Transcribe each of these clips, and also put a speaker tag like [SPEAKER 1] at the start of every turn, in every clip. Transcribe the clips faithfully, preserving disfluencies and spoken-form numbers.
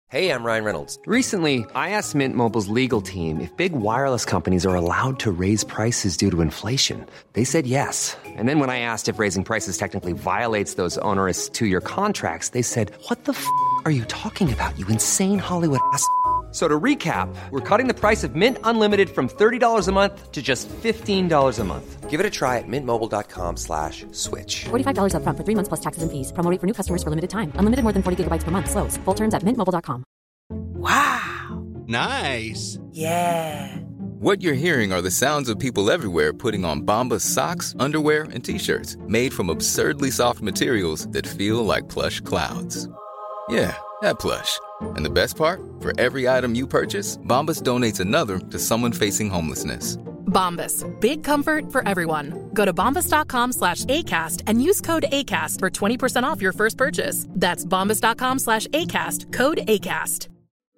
[SPEAKER 1] Hey, I'm Ryan Reynolds.
[SPEAKER 2] Recently, I asked Mint Mobile's legal team if big wireless companies are allowed to raise prices due to inflation. They said yes. And then when I asked if raising prices technically violates those onerous two-year contracts, they said, what the f*** are you talking about, you insane Hollywood ass f- So to recap, we're cutting the price of Mint Unlimited from thirty dollars a month to just fifteen dollars a month.
[SPEAKER 1] Give it a try at mintmobile.com slash switch.
[SPEAKER 3] forty-five dollars up front for three months plus taxes and fees. Promo rate for new customers for limited time. Unlimited more than forty gigabytes per month. Slows full terms at mint mobile dot com.
[SPEAKER 4] Wow.
[SPEAKER 5] Nice.
[SPEAKER 4] Yeah.
[SPEAKER 5] What you're hearing are the sounds of people everywhere putting on Bombas socks, underwear, and T-shirts made from absurdly soft materials that feel like plush clouds. Yeah, that plush. And the best part? For every item you purchase, Bombas donates another to someone facing homelessness.
[SPEAKER 6] Bombas. Big comfort for everyone. Go to bombas.com slash ACAST and use code ACAST for twenty percent off your first purchase. That's bombas.com slash ACAST. Code ACAST.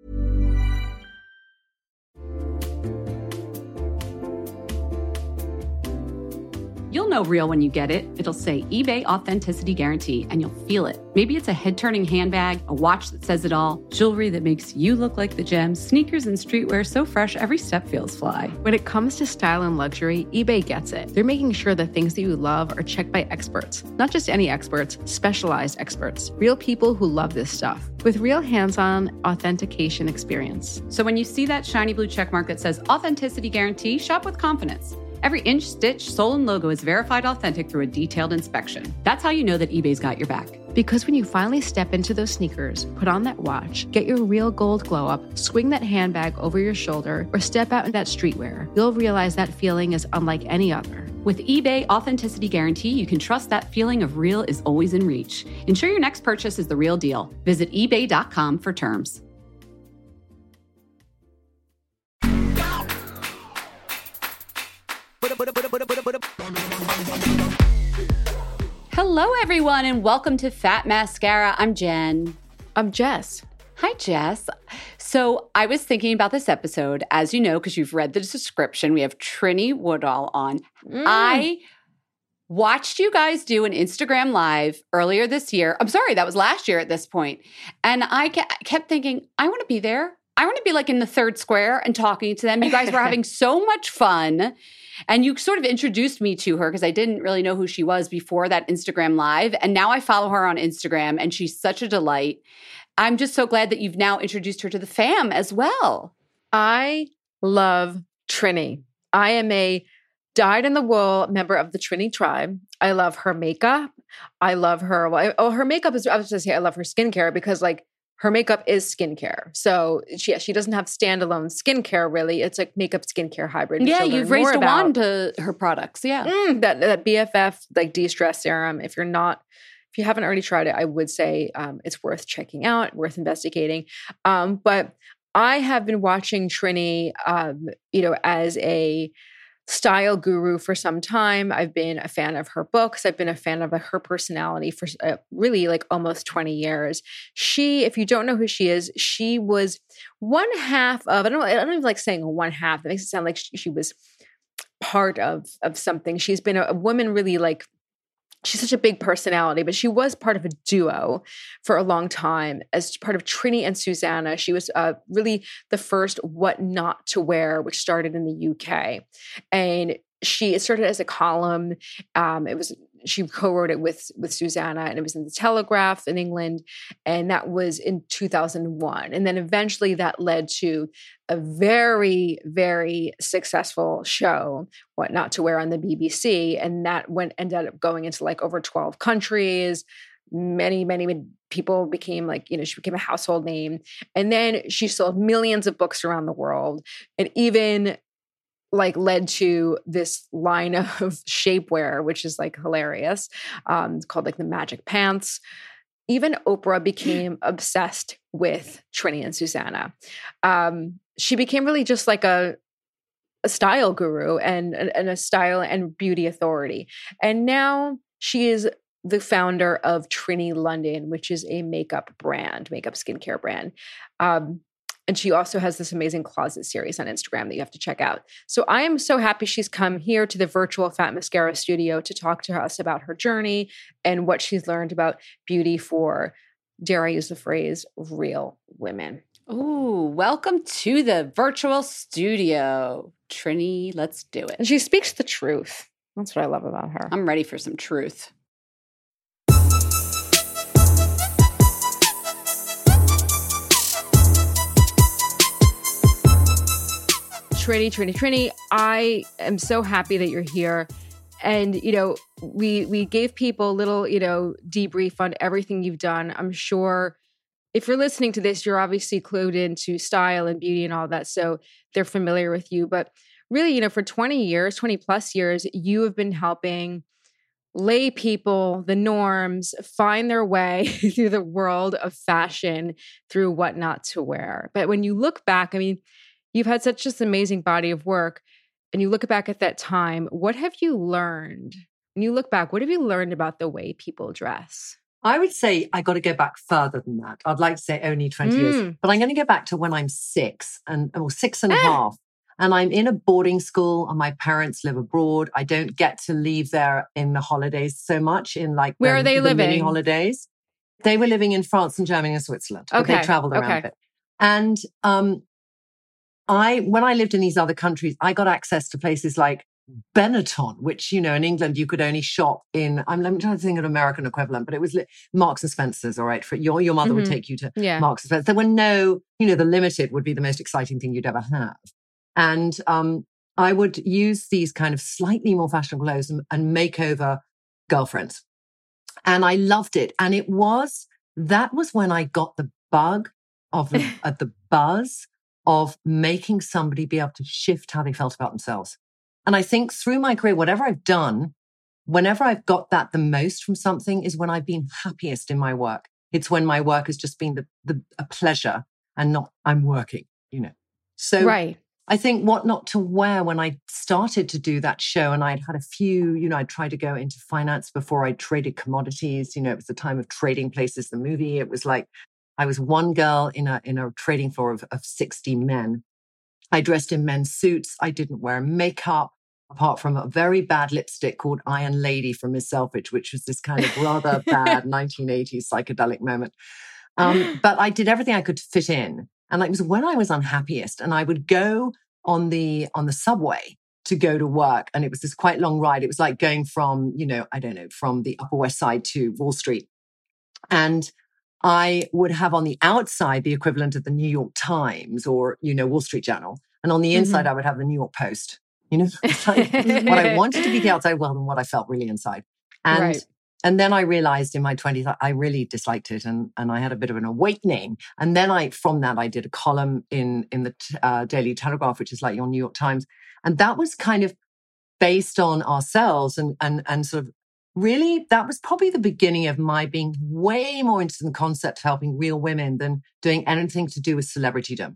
[SPEAKER 7] You'll know real when you get it. It'll say eBay Authenticity Guarantee, and you'll feel it. Maybe it's a head-turning handbag, a watch that says it all, jewelry that makes you look like the gem, sneakers and streetwear so fresh every step feels fly.
[SPEAKER 8] When it comes to style and luxury, eBay gets it. They're making sure the things that you love are checked by experts. Not just any experts, specialized experts. Real people who love this stuff. With real hands-on authentication experience.
[SPEAKER 7] So when you see that shiny blue checkmark that says Authenticity Guarantee, shop with confidence. Every inch, stitch, sole, and logo is verified authentic through a detailed inspection. That's how you know that eBay's got your back.
[SPEAKER 8] Because when you finally step into those sneakers, put on that watch, get your real gold glow up, swing that handbag over your shoulder, or step out in that streetwear, you'll realize that feeling is unlike any other.
[SPEAKER 7] With eBay Authenticity Guarantee, you can trust that feeling of real is always in reach. Ensure your next purchase is the real deal. Visit ebay dot com for terms. Hello, everyone, and welcome to Fat Mascara. I'm Jen.
[SPEAKER 8] I'm Jess.
[SPEAKER 7] Hi, Jess. So I was thinking about this episode, as you know, because you've read the description. We have Trinny Woodall on. Mm. I watched you guys do an Instagram Live earlier this year. I'm sorry, that was last year at this point. And I kept thinking, I want to be there. I want to be like in the third square and talking to them. You guys were having so much fun. And you sort of introduced me to her because I didn't really know who she was before that Instagram Live. And now I follow her on Instagram and she's such a delight. I'm just so glad that you've now introduced her to the fam as well.
[SPEAKER 8] I love Trinny. I am a dyed-in-the-wool member of the Trinny tribe. I love her makeup. I love her. Well, I, oh, her makeup is, I was going to say I love her skincare because like, her makeup is skincare. So she, she doesn't have standalone skincare, really. It's like makeup skincare hybrid.
[SPEAKER 7] Yeah, you've raised a wand to her products. Yeah.
[SPEAKER 8] Mm, that, that B F F, like de-stress serum. If you're not, if you haven't already tried it, I would say um, it's worth checking out, worth investigating. Um, but I have been watching Trinny, um, you know, as a style guru for some time. I've been a fan of her books. I've been a fan of her personality for uh, really like almost twenty years. She, if you don't know who she is, she was one half of, I don't know, I don't even like saying one half. That makes it sound like she, she was part of, of something. She's been a, a woman really like, she's such a big personality, but she was part of a duo for a long time as part of Trinny and Susannah. She was uh, really the first What Not to Wear, which started in the U K. And she, it started as a column. Um, it was, she co-wrote it with, with Susannah, and it was in the Telegraph in England. And that was in two thousand one. And then eventually that led to a very, very successful show, What Not to Wear, on the B B C. And that went, ended up going into like over twelve countries. Many, many people became like, you know, she became a household name. And then she sold millions of books around the world. And even like led to this line of shapewear, which is like hilarious. Um, it's called like the Magic Pants. Even Oprah became obsessed with Trinny and Susannah. Um, she became really just like a, a style guru and, and a style and beauty authority. And now she is the founder of Trinny London, which is a makeup brand, makeup skincare brand. Um, And she also has this amazing closet series on Instagram that you have to check out. So I am so happy she's come here to the virtual Fat Mascara studio to talk to us about her journey and what she's learned about beauty for dare I use the phrase, real women.
[SPEAKER 7] Ooh, welcome to the virtual studio. Trini, let's do it.
[SPEAKER 8] And she speaks the truth. That's what I love about her.
[SPEAKER 7] I'm ready for some truth.
[SPEAKER 8] Trini, Trini, Trini, I am so happy that you're here. And, you know, we we gave people a little, you know, debrief on everything you've done. I'm sure if you're listening to this, you're obviously clued into style and beauty and all that. So they're familiar with you. But really, you know, for twenty years, twenty plus years, you have been helping lay people, the norms, find their way through the world of fashion, through what not to wear. But when you look back, I mean, you've had such this amazing body of work, and you look back at that time, what have you learned? When you look back, what have you learned about the way people dress?
[SPEAKER 4] I would say I got to go back further than that. I'd like to say only twenty
[SPEAKER 8] Mm.
[SPEAKER 4] years, but I'm going to go back to when I'm six and or six and a
[SPEAKER 8] Ah.
[SPEAKER 4] half. And I'm in a boarding school and my parents live abroad. I don't get to leave there in the holidays so much in like
[SPEAKER 8] Where
[SPEAKER 4] the,
[SPEAKER 8] are they
[SPEAKER 4] the mini
[SPEAKER 8] living?
[SPEAKER 4] holidays. They were living in France and Germany and Switzerland. But
[SPEAKER 8] Okay,
[SPEAKER 4] they traveled around
[SPEAKER 8] okay.
[SPEAKER 4] a bit. And um, I, when I lived in these other countries, I got access to places like Benetton, which, you know, in England, you could only shop in, I'm, I'm trying to think of an American equivalent, but it was li- Marks and Spencer's, all right? For your, your mother would
[SPEAKER 8] Mhm.
[SPEAKER 4] take you to
[SPEAKER 8] Yeah.
[SPEAKER 4] Marks and Spencer. There were no, you know, the limited would be the most exciting thing you'd ever have. And um, I would use these kind of slightly more fashionable clothes and, and make over girlfriends. And I loved it. And it was, that was when I got the bug of the, of the buzz of making somebody be able to shift how they felt about themselves. And I think through my career, whatever I've done, whenever I've got that the most from something is when I've been happiest in my work. It's when my work has just been the, the a pleasure and not I'm working, you know. So
[SPEAKER 8] Right.
[SPEAKER 4] I think what not to wear when I started to do that show, and I'd had a few, you know, I'd tried to go into finance before I traded commodities. You know, it was the time of Trading Places, the movie. It was like I was one girl in a in a trading floor of, of sixty men. I dressed in men's suits. I didn't wear makeup, apart from a very bad lipstick called Iron Lady from Miss Selfridge, which was this kind of rather bad nineteen eighties psychedelic moment. Um, but I did everything I could to fit in. And it was when I was unhappiest, and I would go on the on the subway to go to work. And it was this quite long ride. It was like going from, you know, I don't know, from the Upper West Side to Wall Street. And I would have on the outside the equivalent of the New York Times or, you know, Wall Street Journal. And on the inside, I would have the New York Post. You know, it's like what I wanted to be the outside, well, than what I felt really inside. And
[SPEAKER 8] Right.
[SPEAKER 4] and then I realized in my twenties, I really disliked it. And, and I had a bit of an awakening. And then I, from that, I did a column in, in the uh, Daily Telegraph, which is like your New York Times. And that was kind of based on ourselves and, and, and sort of really, that was probably the beginning of my being way more interested in the concept of helping real women than doing anything to do with celebritydom.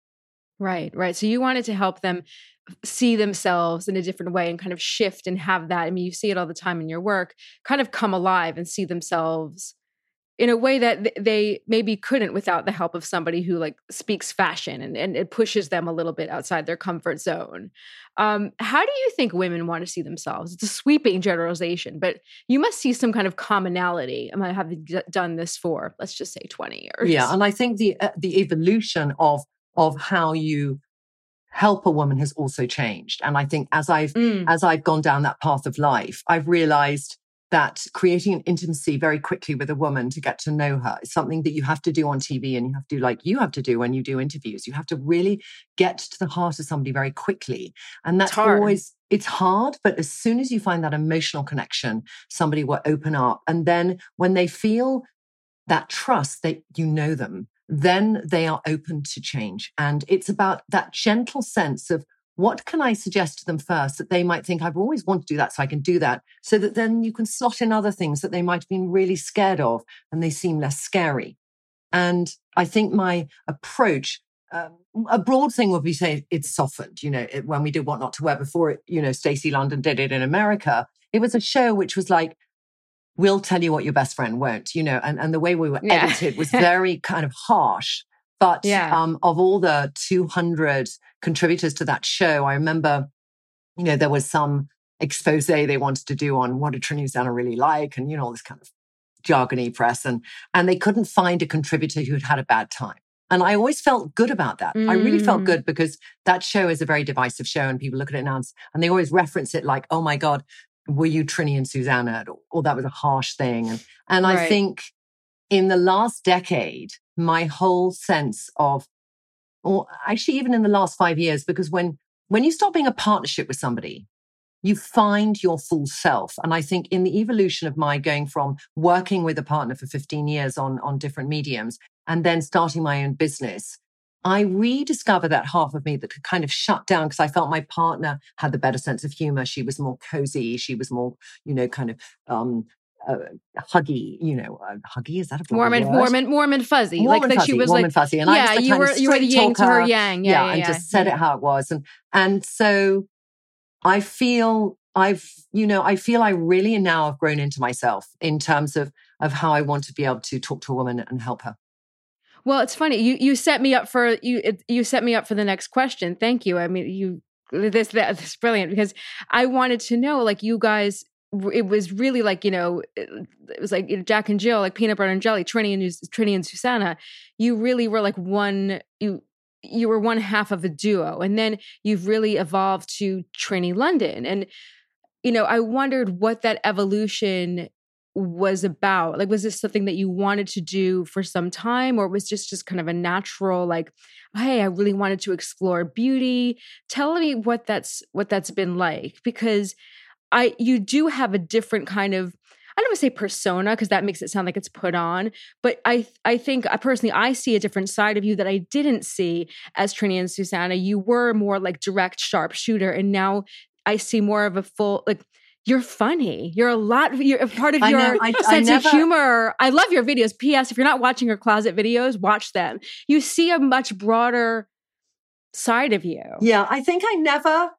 [SPEAKER 8] Right, right. So you wanted to help them see themselves in a different way and kind of shift and have that. I mean, you see it all the time in your work, kind of come alive and see themselves in a way that th- they maybe couldn't without the help of somebody who like speaks fashion and, and it pushes them a little bit outside their comfort zone. Um, how do you think women want to see themselves? It's a sweeping generalization, but you must see some kind of commonality. Am I have d- done this for, let's just say twenty years?
[SPEAKER 4] Yeah. And I think the, uh, the evolution of, of how you help a woman has also changed. And I think as I've,
[SPEAKER 8] Mm.
[SPEAKER 4] as I've gone down that path of life, I've realized that creating an intimacy very quickly with a woman to get to know her is something that you have to do on T V and you have to do like you have to do when you do interviews. You have to really get to the heart of somebody very quickly. And that's
[SPEAKER 8] It's hard.
[SPEAKER 4] always, it's hard, but as soon as you find that emotional connection, somebody will open up. And then when they feel that trust that you know them, then they are open to change. And it's about that gentle sense of what can I suggest to them first that they might think, I've always wanted to do that, so I can do that. So that then you can slot in other things that they might have been really scared of and they seem less scary. And I think my approach, um, a broad thing would be say it's softened. You know, it, when we did What Not to Wear before, it, you know, Stacey London did it in America. It was a show which was like, we'll tell you what your best friend won't, you know, and, and the way we were
[SPEAKER 8] Yeah.
[SPEAKER 4] edited was very kind of harsh. But
[SPEAKER 8] Yeah.
[SPEAKER 4] um, of all the two hundred contributors to that show, I remember, you know, there was some expose they wanted to do on what did Trini Zana really like and, you know, all this kind of jargony press, and, and they couldn't find a contributor who had had a bad time. And I always felt good about that. Mm. I really felt good because that show is a very divisive show and people look at it now and they always reference it like, oh my God, were you Trini and Susanna? Or, or that was a harsh thing. And, and right. I think in the last decade, my whole sense of, or actually even in the last five years, because when, when you start being a partnership with somebody, you find your full self. And I think in the evolution of my going from working with a partner for fifteen years on, on different mediums and then starting my own business, I rediscovered that half of me that could kind of shut down because I felt my partner had the better sense of humor. She was more cozy. She was more, you know, kind of um, uh, huggy, you know, uh, huggy. Is that a
[SPEAKER 8] warm and,
[SPEAKER 4] word?
[SPEAKER 8] warm and warm and fuzzy?
[SPEAKER 4] Warm
[SPEAKER 8] like
[SPEAKER 4] and
[SPEAKER 8] that
[SPEAKER 4] fuzzy,
[SPEAKER 8] she was
[SPEAKER 4] warm
[SPEAKER 8] like,
[SPEAKER 4] and fuzzy. And
[SPEAKER 8] yeah,
[SPEAKER 4] I was the
[SPEAKER 8] you
[SPEAKER 4] kind
[SPEAKER 8] were
[SPEAKER 4] of
[SPEAKER 8] you were the yang to her
[SPEAKER 4] talker.
[SPEAKER 8] yang. Yeah,
[SPEAKER 4] yeah,
[SPEAKER 8] yeah
[SPEAKER 4] and
[SPEAKER 8] yeah.
[SPEAKER 4] just said it how it was. And and so I feel I've, you know, I feel I really now have grown into myself in terms of of how I want to be able to talk to a woman and help her.
[SPEAKER 8] Well, it's funny. You you set me up for you it, you set me up for the next question. Thank you. I mean, you this that, this is brilliant because I wanted to know, like, you guys. It was really like, you know, it was like, you know, Jack and Jill, like peanut butter and jelly, Trini and Trini and Susanna. You really were like one. You you were one half of a duo, and then you've really evolved to Trini London. And you know, I wondered what that evolution was about. Like, was this something that you wanted to do for some time, or was just just kind of a natural, like, hey, I really wanted to explore beauty? Tell me what that's what that's been like, because I you do have a different kind of, I don't want to say persona because that makes it sound like it's put on, but I I think I personally I see a different side of you that I didn't see as Trini and Susanna. You were more like direct, sharp shooter, and now I see more of a full, like, you're funny. You're a lot, you're a part of
[SPEAKER 4] I
[SPEAKER 8] your
[SPEAKER 4] know, I,
[SPEAKER 8] sense
[SPEAKER 4] I never,
[SPEAKER 8] of humor. I love your videos. P S. If you're not watching your closet videos, watch them. You see a much broader side of you.
[SPEAKER 4] Yeah, I think I never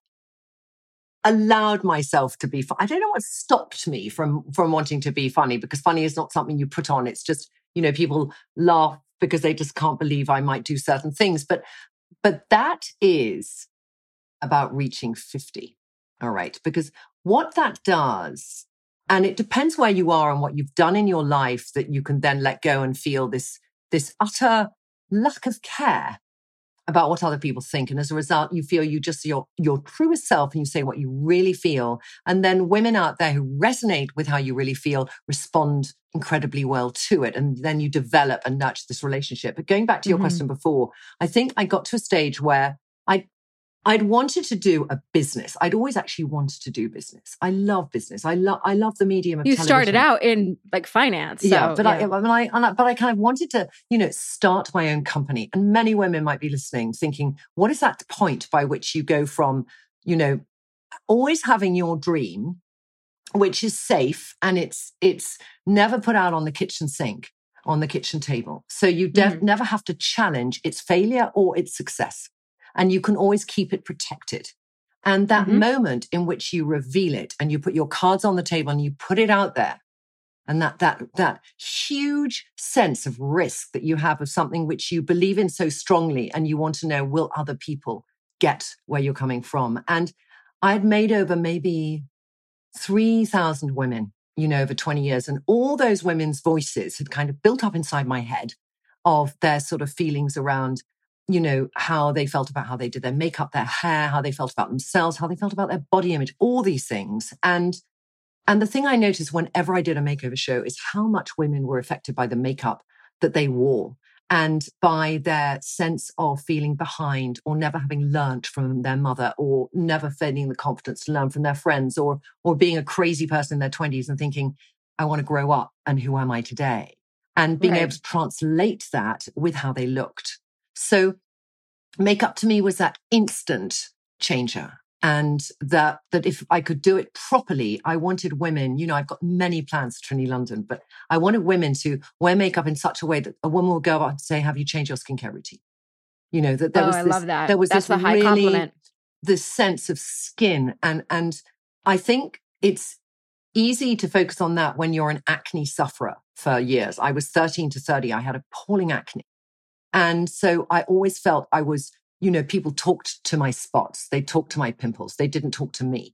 [SPEAKER 4] allowed myself to be fun. I don't know what stopped me from, from wanting to be funny, because funny is not something you put on. It's just, you know, people laugh because they just can't believe I might do certain things. But, but that is about reaching fifty. All right. Because what that does, and it depends where you are and what you've done in your life, that you can then let go and feel this, this utter lack of care about what other people think. And as a result, you feel you just, your, your truest self, and you say what you really feel. And then women out there who resonate with how you really feel respond incredibly well to it. And then you develop and nurture this relationship. But going back to your mm-hmm. question before, I think I got to a stage where I, I'd wanted to do a business. I'd always actually wanted to do business. I love business. I love, I love the medium of
[SPEAKER 8] you
[SPEAKER 4] television.
[SPEAKER 8] started out in like finance. So,
[SPEAKER 4] yeah, but
[SPEAKER 8] yeah.
[SPEAKER 4] I, I, mean, I, and I, but I kind of wanted to, you know, start my own company. And many women might be listening, thinking, what is that point by which you go from, you know, always having your dream, which is safe and it's it's never put out on the kitchen sink, on the kitchen table. So you def- mm-hmm. never have to challenge its failure or its success. And you can always keep it protected. And that mm-hmm. moment in which you reveal it and you put your cards on the table and you put it out there, and that that that huge sense of risk that you have of something which you believe in so strongly, and you want to know, will other people get where you're coming from? And I had made over maybe three thousand women, you know, over twenty years. And all those women's voices had kind of built up inside my head of their sort of feelings around, you know, how they felt about how they did their makeup, their hair, how they felt about themselves, how they felt about their body image, all these things. And, and the thing I noticed whenever I did a makeover show is how much women were affected by the makeup that they wore and by their sense of feeling behind or never having learnt from their mother or never feeling the confidence to learn from their friends or, or being a crazy person in their twenties and thinking, I want to grow up and who am I today? And being right. able to translate that with how they looked. So makeup to me was that instant changer. And that, that if I could do it properly, I wanted women, you know, I've got many plans for Trini London, but I wanted women to wear makeup in such a way that a woman will go up and say, have you changed your skincare routine? You know, that there
[SPEAKER 8] oh,
[SPEAKER 4] was
[SPEAKER 8] I
[SPEAKER 4] this,
[SPEAKER 8] love that.
[SPEAKER 4] there was
[SPEAKER 8] That's
[SPEAKER 4] this
[SPEAKER 8] the high
[SPEAKER 4] really,
[SPEAKER 8] compliment.
[SPEAKER 4] this sense of skin. And, and I think it's easy to focus on that when you're an acne sufferer for years. I was thirteen to thirty. I had appalling acne. And so I always felt I was, you know, people talked to my spots. They talked to my pimples. They didn't talk to me.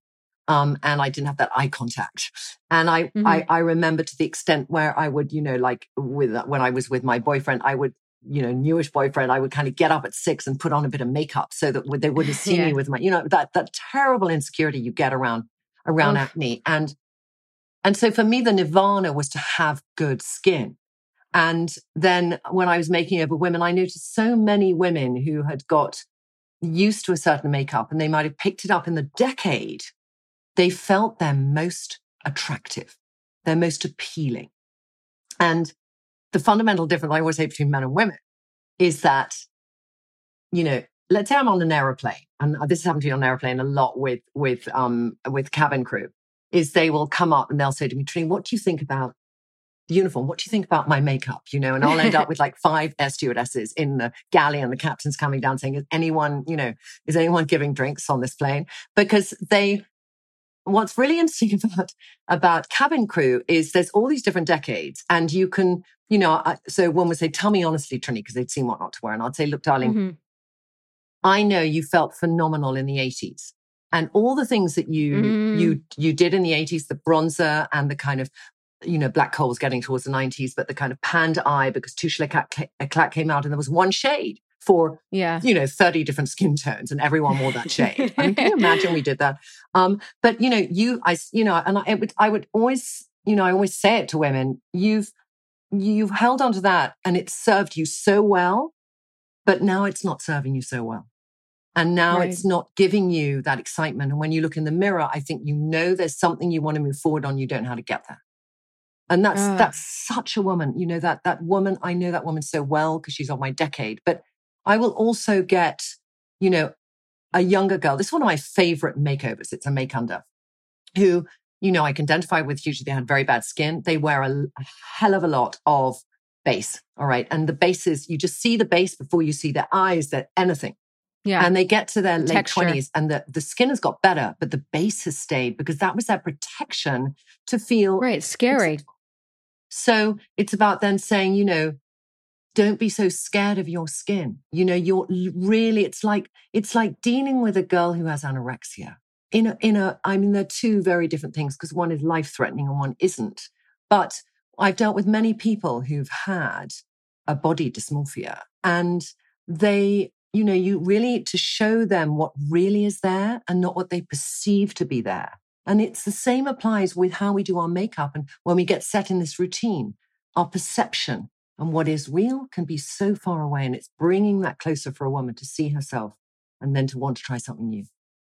[SPEAKER 4] Um, and I didn't have that eye contact. And I, mm-hmm. I, I remember to the extent where I would, you know, like with, when I was with my boyfriend, I would, you know, newish boyfriend, I would kind of get up at six and put on a bit of makeup so that they wouldn't see yeah. me with my, you know, that, that terrible insecurity you get around, around oh. acne. And, and so for me, the nirvana was to have good skin. And then when I was making over women, I noticed so many women who had got used to a certain makeup and they might have picked it up in the decade. They felt their most attractive, their most appealing. And the fundamental difference I always say between men and women is that, you know, let's say I'm on an aeroplane, and this has happened to me on an aeroplane a lot with, with, um, with cabin crew, is they will come up and they'll say to me, Trini, what do you think about the uniform? What do you think about my makeup? You know, and I'll end up with like five air stewardesses in the galley and the captain's coming down saying, is anyone, you know, is anyone giving drinks on this plane? Because they, what's really interesting about, about cabin crew is there's all these different decades and you can, you know, I, so one would say, tell me honestly, Trini, because they'd seen what not to wear. And I'd say, look, darling, mm-hmm. I know you felt phenomenal in the eighties and all the things that you, mm. you, you did in the eighties, the bronzer and the kind of, you know, black coals getting towards the nineties, but the kind of panned eye because Touche Eclat came out and there was one shade for, yeah. you know, thirty different skin tones and everyone wore that shade. I mean, can you imagine we did that? Um, but, you know, you, I, you know, and I would, I would always, you know, I always say it to women, you've, you've held onto that and it served you so well, but now it's not serving you so well. And now right. it's not giving you that excitement. And when you look in the mirror, I think, you know, there's something you want to move forward on. You don't know how to get there. And that's, uh. that's such a woman, you know, that, that woman, I know that woman so well because she's of my decade, but I will also get, you know, a younger girl. This is one of my favorite makeovers. It's a make under who, you know, I can identify with. Usually they had very bad skin. They wear a, a hell of a lot of base. All right. And the base is, you just see the base before you see their eyes, their anything. Yeah. And they get to their late Texture. twenties and the, the skin has got better, but the base has stayed because that was their protection to feel.
[SPEAKER 8] Right. Scary.
[SPEAKER 4] It's, so it's about then saying, you know, don't be so scared of your skin. You know, you're really, it's like, it's like dealing with a girl who has anorexia. In a, in a, I mean, they're two very different things because one is life-threatening and one isn't. But I've dealt with many people who've had a body dysmorphia and they, you know, you really need to show them what really is there and not what they perceive to be there. And it's the same applies with how we do our makeup. And when we get set in this routine, our perception and what is real can be so far away. And it's bringing that closer for a woman to see herself and then to want to try something new.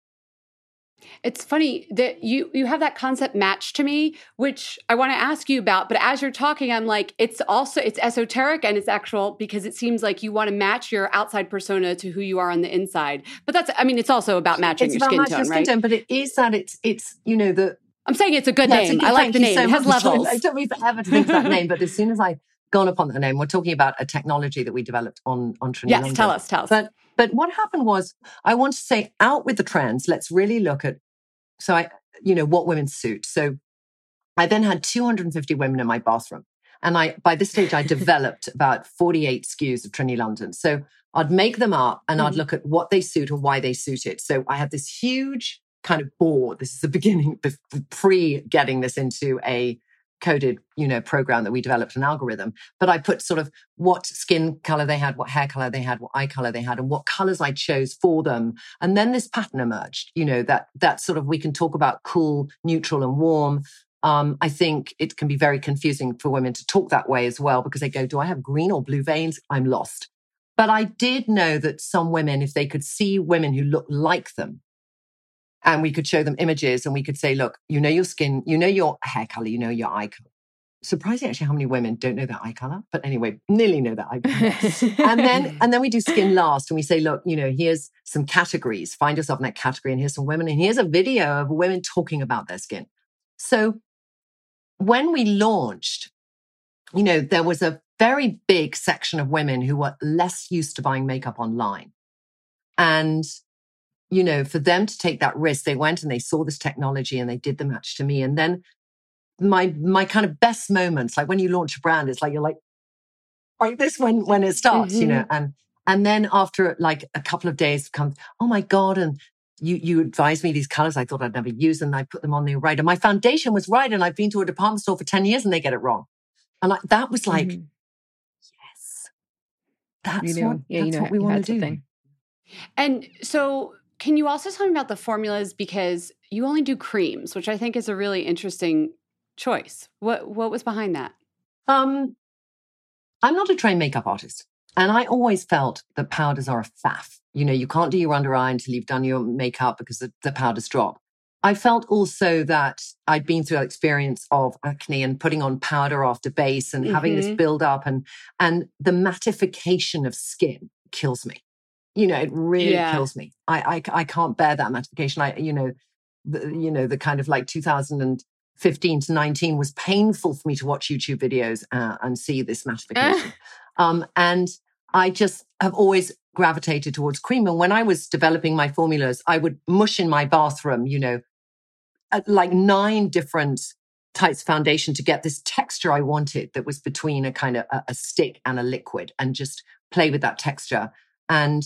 [SPEAKER 7] It's funny that you you have that concept match to me, which I want to ask you about. But as you're talking, I'm like, it's also, it's esoteric and it's actual because it seems like you want to match your outside persona to who you are on the inside. But that's, I mean, it's also about matching
[SPEAKER 4] it's
[SPEAKER 7] your
[SPEAKER 4] about
[SPEAKER 7] skin
[SPEAKER 4] matching
[SPEAKER 7] tone,
[SPEAKER 4] your
[SPEAKER 7] right?
[SPEAKER 4] Skin tone, but it is that it's, it's you know, the...
[SPEAKER 7] I'm saying it's a good
[SPEAKER 4] yeah,
[SPEAKER 7] name.
[SPEAKER 4] A good,
[SPEAKER 7] I like the name. So it has
[SPEAKER 4] much.
[SPEAKER 7] levels.
[SPEAKER 4] It took me forever to think of that name, but as soon as I gone upon that name, we're talking about a technology that we developed on, on Trini
[SPEAKER 7] Yes,
[SPEAKER 4] London.
[SPEAKER 7] tell us, tell us.
[SPEAKER 4] But, but what happened was, I want to say, out with the trends, let's really look at, so I, you know, what women suit. So I then had two hundred fifty women in my bathroom. And I, by this stage, I developed about forty-eight S K Us of Trini London. So I'd make them up and mm. I'd look at what they suit and why they suit it. So I had this huge kind of board. This is the beginning, pre getting this into a coded, you know, program that we developed, an algorithm. But I put sort of what skin color they had, what hair color they had, what eye color they had, and what colors I chose for them. And then this pattern emerged, you know, that, that sort of, we can talk about cool, neutral and warm. Um, I think it can be very confusing for women to talk that way as well, because they go, do I have green or blue veins? I'm lost. But I did know that some women, if they could see women who look like them, and we could show them images and we could say, look, you know your skin, you know your hair color, you know your eye color. Surprising actually how many women don't know their eye color. But anyway, nearly know that eye color. and then and then we do skin last and we say, look, you know, here's some categories. Find yourself in that category and here's some women. And here's a video of women talking about their skin. So when we launched, you know, there was a very big section of women who were less used to buying makeup online. And you know, for them to take that risk, they went and they saw this technology and they did the match to me. And then my my kind of best moments, like when you launch a brand, it's like, you're like, like this when, when it starts, mm-hmm. you know, and, and then after like a couple of days comes, oh my God. And you you advised me these colors. I thought I'd never use them. And I put them on there right. And my foundation was right. And I've been to a department store for ten years and they get it wrong. And I, that was like, mm-hmm. yes, that's
[SPEAKER 8] you know,
[SPEAKER 4] what,
[SPEAKER 8] yeah,
[SPEAKER 4] that's
[SPEAKER 8] you know,
[SPEAKER 4] what we want to do.
[SPEAKER 8] Thing.
[SPEAKER 7] And so can you also tell me about the formulas? Because you only do creams, which I think is a really interesting choice. What what was behind that?
[SPEAKER 4] Um, I'm not a trained makeup artist. And I always felt that powders are a faff. You know, you can't do your under eye until you've done your makeup because the, the powders drop. I felt also that I'd been through that experience of acne and putting on powder after base and mm-hmm. having this build up and, and the mattification of skin kills me. You know, it really yeah. kills me. I, I, I can't bear that mattification. I, you know, the, you know, the kind of like two thousand fifteen to nineteen was painful for me to watch YouTube videos uh, and see this mattification. um, and I just have always gravitated towards cream. And when I was developing my formulas, I would mush in my bathroom, you know, like nine different types of foundation to get this texture I wanted that was between a kind of a, a stick and a liquid and just play with that texture. And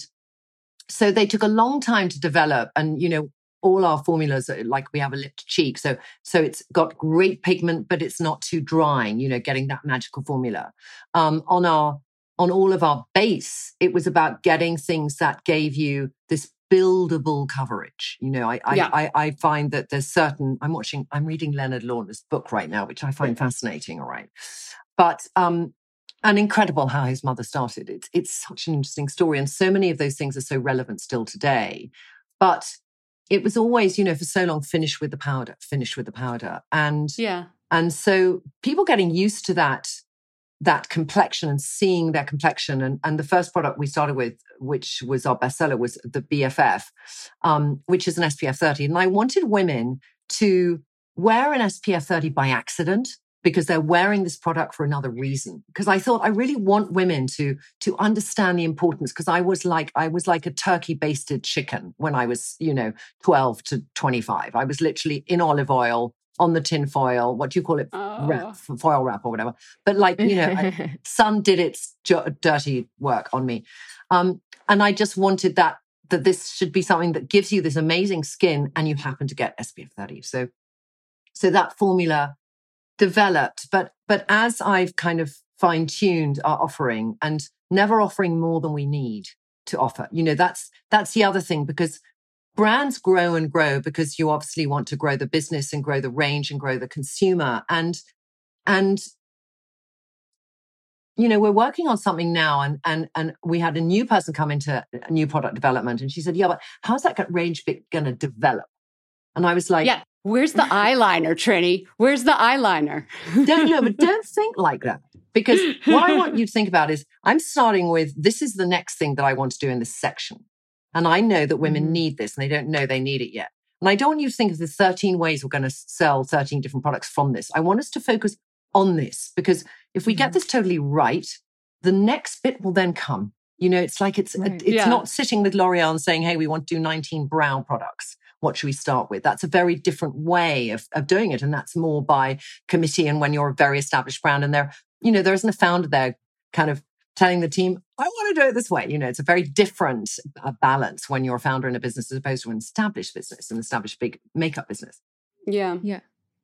[SPEAKER 4] so they took a long time to develop. And, you know, all our formulas are like we have a lipped cheek. So, so it's got great pigment, but it's not too drying, you know, getting that magical formula. Um, on our, on all of our base, it was about getting things that gave you this buildable coverage. You know, I, I,
[SPEAKER 7] yeah.
[SPEAKER 4] I, I find that there's certain, I'm watching, I'm reading Leonard Launer's book right now, which I find fascinating. All right. But, um, and incredible how his mother started. It's, it's such an interesting story. And so many of those things are so relevant still today. But it was always, you know, for so long, finish with the powder, finish with the powder. And,
[SPEAKER 7] yeah.
[SPEAKER 4] and so people getting used to that, that complexion and seeing their complexion. And, and the first product we started with, which was our bestseller, was the B F F, um, which is an S P F thirty. And I wanted women to wear an S P F thirty by accident because they're wearing this product for another reason. Because I thought I really want women to, to understand the importance. Because I was like, I was like a turkey basted chicken when I was, you know, twelve to twenty-five. I was literally in olive oil, on the tin foil, what do you call it?
[SPEAKER 7] Oh.
[SPEAKER 4] Wrap, foil wrap or whatever. But like, you know, I, sun did its jo- dirty work on me. Um, and I just wanted that, that this should be something that gives you this amazing skin and you happen to get S P F thirty. So, so that formula developed, but, but as I've kind of fine tuned our offering and never offering more than we need to offer, you know, that's, that's the other thing, because brands grow and grow because you obviously want to grow the business and grow the range and grow the consumer. And, and, you know, we're working on something now and, and, and we had a new person come into a new product development and she said, yeah, but how's that range going to develop? And I was like,
[SPEAKER 7] yeah, where's the eyeliner, Trini? Where's the eyeliner?
[SPEAKER 4] Don't know, but don't think like that. Because what I want you to think about is I'm starting with, this is the next thing that I want to do in this section. And I know that women mm. need this and they don't know they need it yet. And I don't want you to think of the thirteen ways we're going to sell thirteen different products from this. I want us to focus on this because if we mm. get this totally right, the next bit will then come. You know, it's like it's, right. it's yeah. not sitting with L'Oreal and saying, hey, we want to do nineteen brow products. What should we start with? That's a very different way of, of doing it. And that's more by committee. And when you're a very established brand and there, you know, there isn't a founder there kind of telling the team, I want to do it this way. You know, it's a very different uh, balance when you're a founder in a business as opposed to an established business, an established big makeup business.
[SPEAKER 7] Yeah.
[SPEAKER 8] Yeah.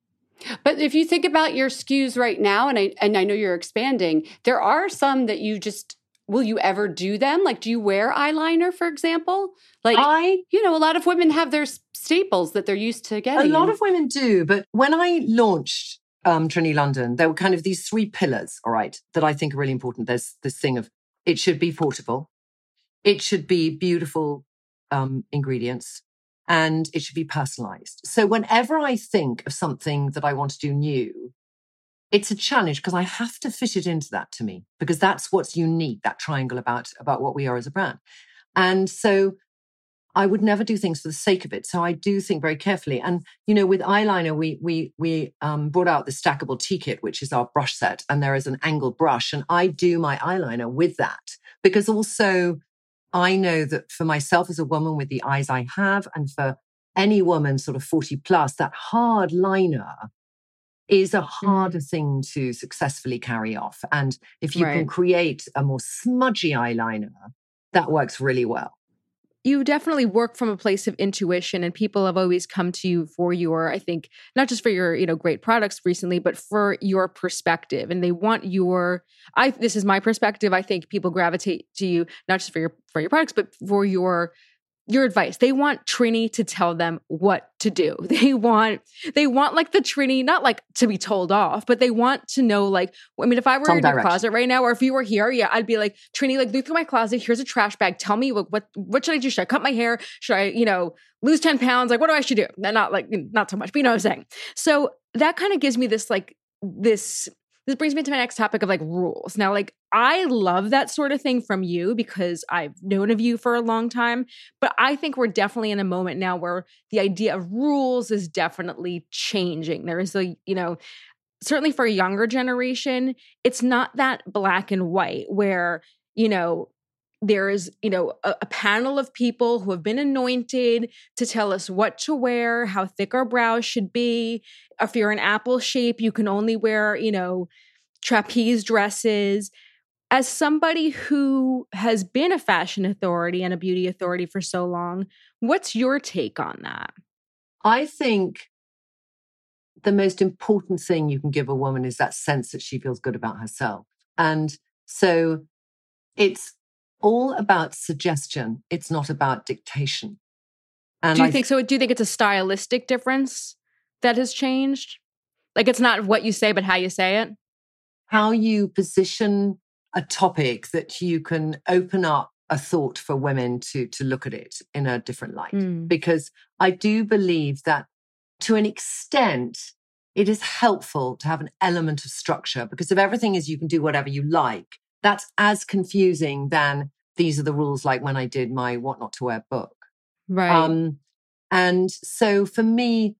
[SPEAKER 7] But if you think about your S K Us right now, and I and I know you're expanding, there are some that you just, will you ever do them? Like, do you wear eyeliner, for example? Like,
[SPEAKER 4] I,
[SPEAKER 7] you know, a lot of women have their staples that they're used to getting.
[SPEAKER 4] A lot of women do. But when I launched um, Trini London, there were kind of these three pillars, all right, that I think are really important. There's this thing of it should be portable, it should be beautiful um, ingredients, and it should be personalized. So whenever I think of something that I want to do new, it's a challenge because I have to fit it into that to me, because that's what's unique, that triangle about, about what we are as a brand. And so I would never do things for the sake of it. So I do think very carefully. And, you know, with eyeliner, we we we um, brought out the stackable tea kit, which is our brush set. And there is an angled brush. And I do my eyeliner with that because also I know that for myself as a woman with the eyes I have, and for any woman sort of forty plus, that hard liner is a harder mm. thing to successfully carry off. And if you right. can create a more smudgy eyeliner, that works really well.
[SPEAKER 8] you definitely work from a place of intuition, and people have always come to you for your, I think, not just for your, you know, great products recently, but for your perspective. And they want your, I, this is my perspective. I think people gravitate to you, not just for your, for your products, but for your, your advice. They want Trini to tell them what to do. They want, they want like the Trini, not like to be told off, but they want to know, like, I mean, if I were
[SPEAKER 4] Some
[SPEAKER 8] in your
[SPEAKER 4] direction.
[SPEAKER 8] closet right now, or if you were here, yeah, I'd be like, Trini, like, look through my closet. Here's a trash bag. Tell me what, what, what should I do? Should I cut my hair? Should I, you know, lose ten pounds? Like, what do I should do? Not like, not so much, but you know what I'm saying? So that kind of gives me this, like, this, this brings me to my next topic of like rules. Now, like, I love that sort of thing from you because I've known of you for a long time, but I think we're definitely in a moment now where the idea of rules is definitely changing. There is a, you know, certainly for a younger generation, it's not that black and white where, you know, there is, you know, a, a panel of people who have been anointed to tell us what to wear, how thick our brows should be. If you're an apple shape, you can only wear, you know, trapeze dresses. As somebody who has been a fashion authority and a beauty authority for so long, what's your take on that?
[SPEAKER 4] I think the most important thing you can give a woman is that sense that she feels good about herself. And so it's all about suggestion. It's not about dictation. And
[SPEAKER 8] do you
[SPEAKER 4] I
[SPEAKER 8] think so? Do you think it's a stylistic difference that has changed? Like, it's not what you say, but how you say it?
[SPEAKER 4] How you position a topic that you can open up a thought for women to, to look at it in a different light.
[SPEAKER 8] Mm.
[SPEAKER 4] Because I do believe that to an extent, it is helpful to have an element of structure, because if everything is you can do whatever you like, that's as confusing than these are the rules, like when I did my What Not to Wear book.
[SPEAKER 8] Right.
[SPEAKER 4] Um, and so for me,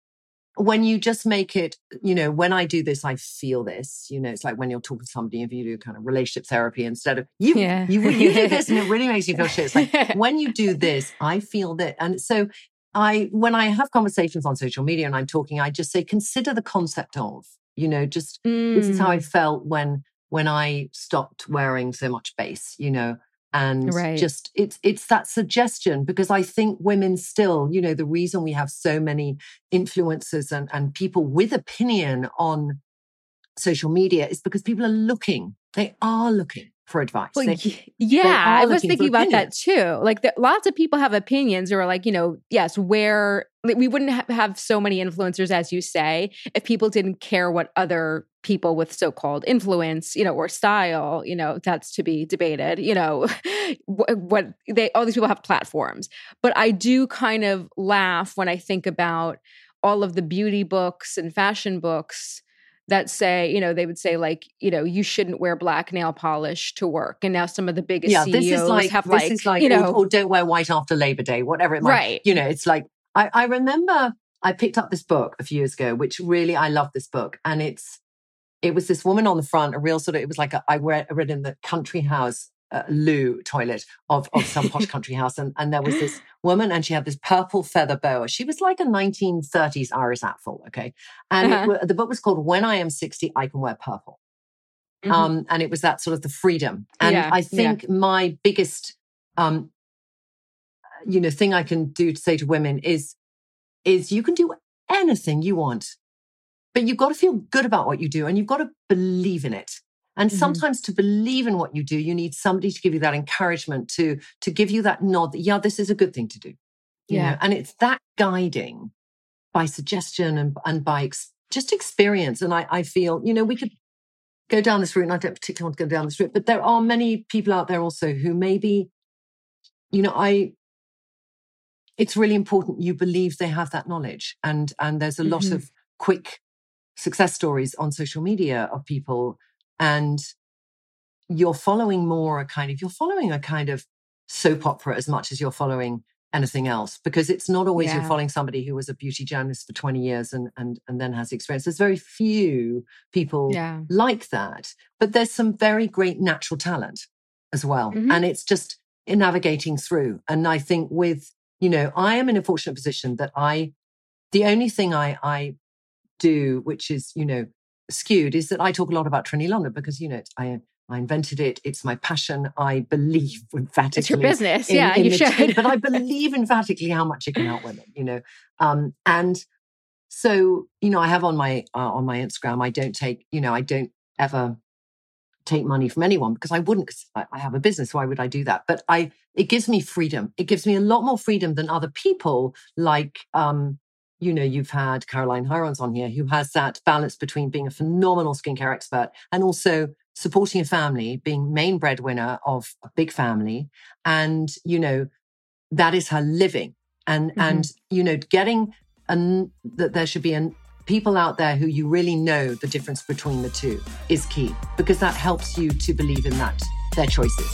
[SPEAKER 4] when you just make it, you know, when I do this, I feel this, you know, it's like when you're talking to somebody, if you do kind of relationship therapy instead of you,
[SPEAKER 8] Yeah.
[SPEAKER 4] you, you do this and it really makes you feel shit. It's like, when you do this, I feel that. And so I, when I have conversations on social media and I'm talking, I just say, consider the concept of, you know, just,
[SPEAKER 8] Mm.
[SPEAKER 4] this is how I felt when, when I stopped wearing so much base, you know, and
[SPEAKER 8] Right.
[SPEAKER 4] just, it's, it's that suggestion, because I think women still, you know, the reason we have so many influencers and, and people with opinion on social media is because people are looking, they are looking for advice.
[SPEAKER 8] Well,
[SPEAKER 4] They-
[SPEAKER 8] y- yeah,
[SPEAKER 4] are
[SPEAKER 8] I was
[SPEAKER 4] looking
[SPEAKER 8] thinking
[SPEAKER 4] for
[SPEAKER 8] about that
[SPEAKER 4] opinions.
[SPEAKER 8] too. Like, the, lots of people have opinions, or like, you know, yes, where like, we wouldn't ha- have so many influencers, as you say, if people didn't care what other people with so-called influence, you know, or style, you know, that's to be debated, you know, what, what they, all these people have platforms. But I do kind of laugh when I think about all of the beauty books and fashion books that say, you know, they would say like, you know, you shouldn't wear black nail polish to work. And now some of the biggest
[SPEAKER 4] yeah,
[SPEAKER 8] C E Os
[SPEAKER 4] this is like,
[SPEAKER 8] have
[SPEAKER 4] this
[SPEAKER 8] like,
[SPEAKER 4] is like,
[SPEAKER 8] you know,
[SPEAKER 4] or, or don't wear white after Labor Day, whatever it might,
[SPEAKER 8] Right.
[SPEAKER 4] you know, it's like, I, I remember I picked up this book a few years ago, which really, I love this book. And it's, it was this woman on the front, a real sort of, it was like, a, I read, I read in the country house uh, loo toilet of, of some posh country house. And, and there was this woman and she had this purple feather boa. She was like a nineteen thirties Iris Apfel. Okay. And
[SPEAKER 8] Uh-huh.
[SPEAKER 4] it, the book was called When I Am sixty, I Can Wear Purple.
[SPEAKER 8] Mhm.
[SPEAKER 4] Um, and it was that sort of the freedom. And
[SPEAKER 8] Yeah,
[SPEAKER 4] I think my biggest, um, you know, thing I can do to say to women is, is you can do anything you want, but you've got to feel good about what you do and you've got to believe in it. And
[SPEAKER 8] Mhm.
[SPEAKER 4] sometimes to believe in what you do, you need somebody to give you that encouragement, to, to give you that nod that, yeah, this is a good thing to do. You
[SPEAKER 8] Yeah.
[SPEAKER 4] know? And it's that guiding by suggestion and, and by ex- just experience. And I, I feel, you know, we could go down this route, and I don't particularly want to go down this route, but there are many people out there also who maybe, you know, I, it's really important you believe they have that knowledge. And, and there's a lot
[SPEAKER 8] Mhm.
[SPEAKER 4] of quick success stories on social media of people, and you're following more a kind of, you're following a kind of soap opera as much as you're following anything else, because it's not always
[SPEAKER 8] Yeah.
[SPEAKER 4] you're following somebody who was a beauty journalist for twenty years and, and, and then has experience. There's very few people
[SPEAKER 8] Yeah.
[SPEAKER 4] like that, but there's some very great natural talent as well.
[SPEAKER 8] Mhm.
[SPEAKER 4] And it's just in navigating through. And I think with, you know, I am in a fortunate position that I, the only thing I, I do, which is, you know, skewed, is that I talk a lot about Trini London because, you know, I, I invented it. It's my passion. I believe emphatically.
[SPEAKER 8] It's your business.
[SPEAKER 4] In,
[SPEAKER 8] yeah,
[SPEAKER 4] in
[SPEAKER 8] you
[SPEAKER 4] the,
[SPEAKER 8] should.
[SPEAKER 4] But I believe emphatically how much it can help women, you know. Um, and so, you know, I have on my uh, on my Instagram, I don't take, you know, I don't ever take money from anyone because I wouldn't, because I, I have a business. Why would I do that? But I, it gives me freedom. It gives me a lot more freedom than other people like, um, you know, you've had Caroline Hirons on here who has that balance between being a phenomenal skincare expert and also supporting a family, being main breadwinner of a big family. And, you know, that is her living. And, mm-hmm. and, you know, getting an, that there should be an, people out there who you really know the difference between the two is key, because that helps you to believe in that, their choices.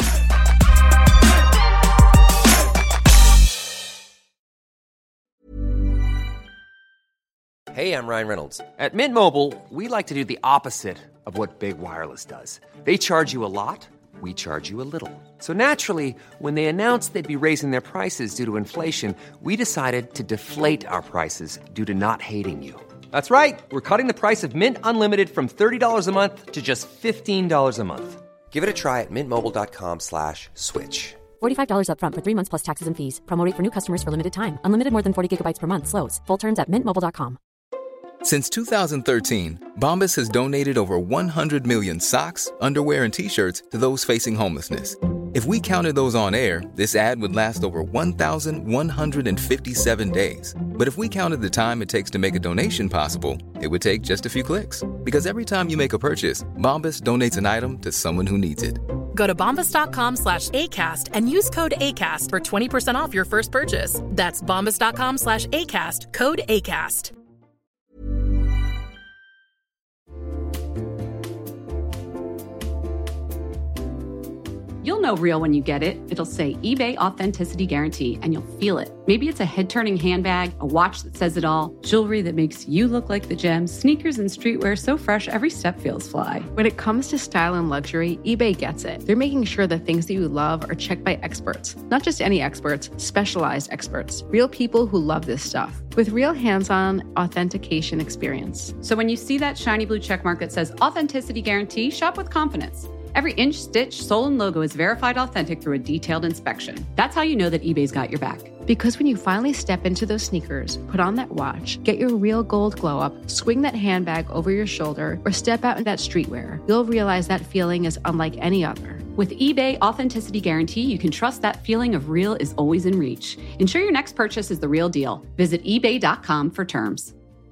[SPEAKER 1] Hey, I'm Ryan Reynolds.
[SPEAKER 2] At Mint Mobile, we like to do the opposite of what Big Wireless does. They charge you a lot, we charge you a little. So naturally, when they announced they'd be raising their prices due to inflation, we decided to deflate our prices due to not hating you. That's right. We're cutting the price of Mint Unlimited from thirty dollars a month to just fifteen dollars a month.
[SPEAKER 1] Give it a try at mintmobile.com slash switch.
[SPEAKER 3] forty-five dollars up front for three months plus taxes and fees. Promo rate for new customers for limited time. Unlimited more than forty gigabytes per month. Slows full terms at mint mobile dot com.
[SPEAKER 5] Since two thousand thirteen, Bombas has donated over one hundred million socks, underwear, and T-shirts to those facing homelessness. If we counted those on air, this ad would last over one thousand one hundred fifty-seven days. But if we counted the time it takes to make a donation possible, it would take just a few clicks. Because every time you make a purchase, Bombas donates an item to someone who needs it.
[SPEAKER 6] Go to bombas.com slash ACAST and use code ACAST for twenty percent off your first purchase. That's bombas.com slash ACAST, code ACAST.
[SPEAKER 7] You'll know real when you get it. It'll say eBay Authenticity Guarantee, and you'll feel it. Maybe it's a head-turning handbag, a watch that says it all, jewelry that makes you look like the gems, sneakers and streetwear so fresh every step feels fly.
[SPEAKER 8] When it comes to style and luxury, eBay gets it. They're making sure the things that you love are checked by experts. Not just any experts, specialized experts. Real people who love this stuff. With real hands-on authentication experience.
[SPEAKER 7] So when you see that shiny blue checkmark that says Authenticity Guarantee, shop with confidence. Every inch, stitch, sole, and logo is verified authentic through a detailed inspection. That's how you know that eBay's got your back.
[SPEAKER 8] Because when you finally step into those sneakers, put on that watch, get your real gold glow up, swing that handbag over your shoulder, or step out in that streetwear, you'll realize that feeling is unlike any other.
[SPEAKER 7] With eBay Authenticity Guarantee, you can trust that feeling of real is always in reach. Ensure your next purchase is the real deal. Visit ebay dot com for terms.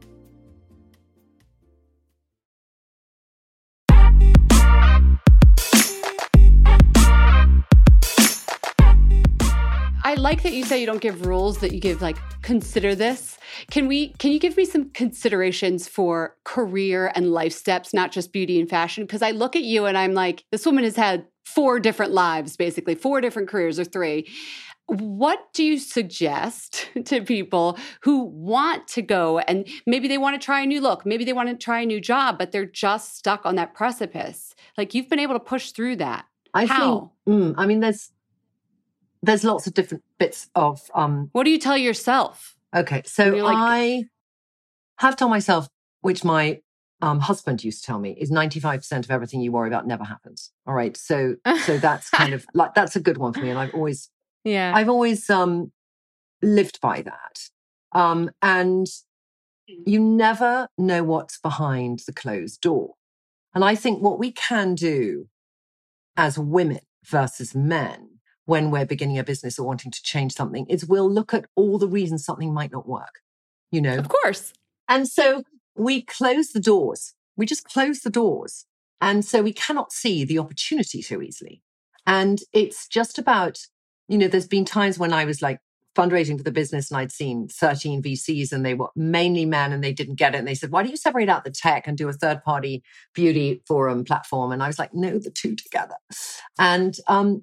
[SPEAKER 7] I like that you say you don't give rules, that you give like, consider this. Can we, can you give me some considerations for career and life steps, not just beauty and fashion? Because I look at you and I'm like, this woman has had four different lives, basically, four different careers or three. What do you suggest to people who want to go and maybe they want to try a new look, maybe they want to try a new job, but they're just stuck on that precipice? Like you've been able to push through that.
[SPEAKER 4] I
[SPEAKER 7] How?
[SPEAKER 4] think, mm, I mean, there's, There's lots of different bits of... Um,
[SPEAKER 7] what do you tell yourself?
[SPEAKER 4] Okay, so
[SPEAKER 7] like,
[SPEAKER 4] I have told myself, which my um, husband used to tell me, is ninety-five percent of everything you worry about never happens. All right, so so that's kind of like, that's a good one for me. And I've always,
[SPEAKER 8] yeah,
[SPEAKER 4] I've always um, lived by that. Um, and you never know what's behind the closed door. And I think what we can do as women versus men when we're beginning a business or wanting to change something is we'll look at all the reasons something might not work, you know?
[SPEAKER 7] Of course.
[SPEAKER 4] And so we close the doors. We just close the doors. And so we cannot see the opportunity so easily. And it's just about, you know, there's been times when I was like fundraising for the business and I'd seen thirteen V Cs and they were mainly men and they didn't get it. And they said, why don't you separate out the tech and do a third party beauty forum platform? And I was like, no, the two together. And, um,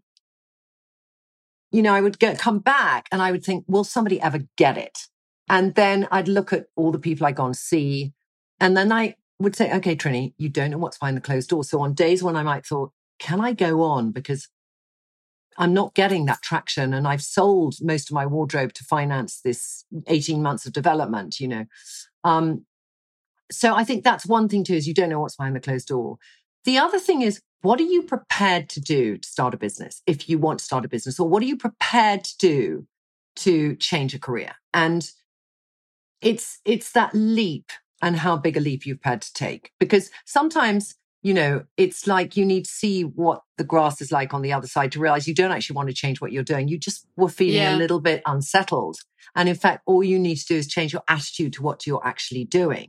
[SPEAKER 4] you know, I would get, come back and I would think, will somebody ever get it? And then I'd look at all the people I'd gone see. And then I would say, okay, Trini, you don't know what's behind the closed door. So on days when I might thought, can I go on? Because I'm not getting that traction. And I've sold most of my wardrobe to finance this eighteen months of development, you know. Um, so I think that's one thing too, is you don't know what's behind the closed door. the other thing is, what are you prepared to do to start a business if you want to start a business? Or what are you prepared to do to change a career? And it's it's that leap and how big a leap you've had to take. Because sometimes, you know, it's like you need to see what the grass is like on the other side to realize you don't actually want to change what you're doing. You just were feeling
[SPEAKER 7] Yeah.
[SPEAKER 4] a little bit unsettled. And in fact, all you need to do is change your attitude to what you're actually doing.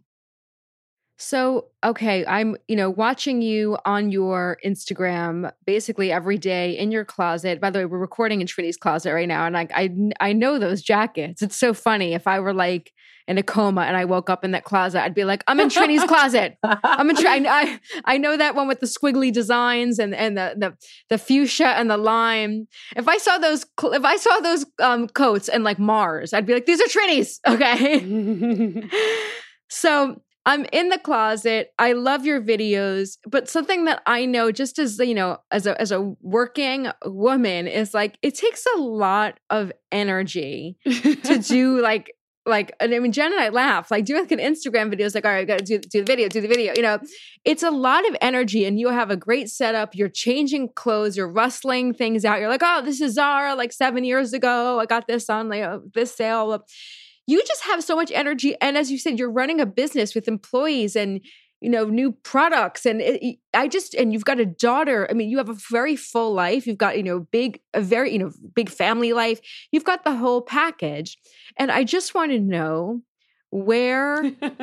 [SPEAKER 8] So, okay, I'm, you know, watching you on your Instagram basically every day in your closet. By the way, we're recording in Trini's closet right now. And I, I, I know those jackets. It's so funny. If I were like in a coma and I woke up in that closet, I'd be like, I'm in Trini's closet. I'm in, I, I, I know that one with the squiggly designs and, and the, the, the fuchsia and the lime. If I saw those, cl- if I saw those um, coats and like Mars, I'd be like, these are Trini's. Okay. So I'm in the closet. I love your videos, but something that I know just as, you know, as a, as a working woman is like, it takes a lot of energy to do like, like, and I mean, Jen and I laugh, like doing like an Instagram video is like, all right, I got to do, do the video, do the video. You know, it's a lot of energy and you have a great setup. You're changing clothes, you're rustling things out. You're like, oh, this is Zara like seven years ago. I got this on like uh, this sale. You just have so much energy. And as you said, you're running a business with employees and, you know, new products. And it, I just, and you've got a daughter. I mean, you have a very full life. You've got, you know, big, a very, you know, big family life. You've got the whole package. And I just want to know where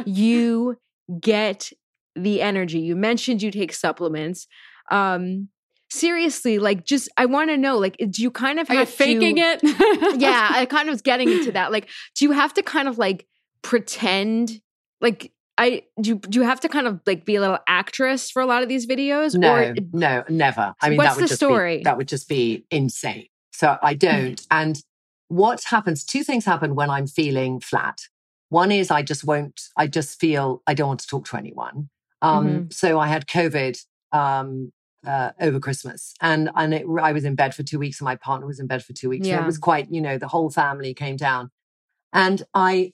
[SPEAKER 8] you get the energy. You mentioned you take supplements. Um, Seriously, like, just, I want to know, like, do you kind of have
[SPEAKER 7] Are you faking
[SPEAKER 8] to,
[SPEAKER 7] it?
[SPEAKER 8] yeah, I kind of was getting into that. Like, do you have to kind of like pretend, like, I, do you, do you have to kind of like be a little actress for a lot of these videos?
[SPEAKER 4] No,
[SPEAKER 8] or,
[SPEAKER 4] no, never. I mean,
[SPEAKER 8] what's
[SPEAKER 4] that would
[SPEAKER 8] the
[SPEAKER 4] just
[SPEAKER 8] story?
[SPEAKER 4] Be, that would just be insane. So I don't. And what happens, two things happen when I'm feeling flat. One is I just won't, I just feel I don't want to talk to anyone. Um,
[SPEAKER 8] Mm-hmm.
[SPEAKER 4] So I had COVID, um, Uh, over Christmas. And and it, I was in bed for two weeks and my partner was in bed for two weeks.
[SPEAKER 8] Yeah.
[SPEAKER 4] And it was quite, you know, the whole family came down. And I,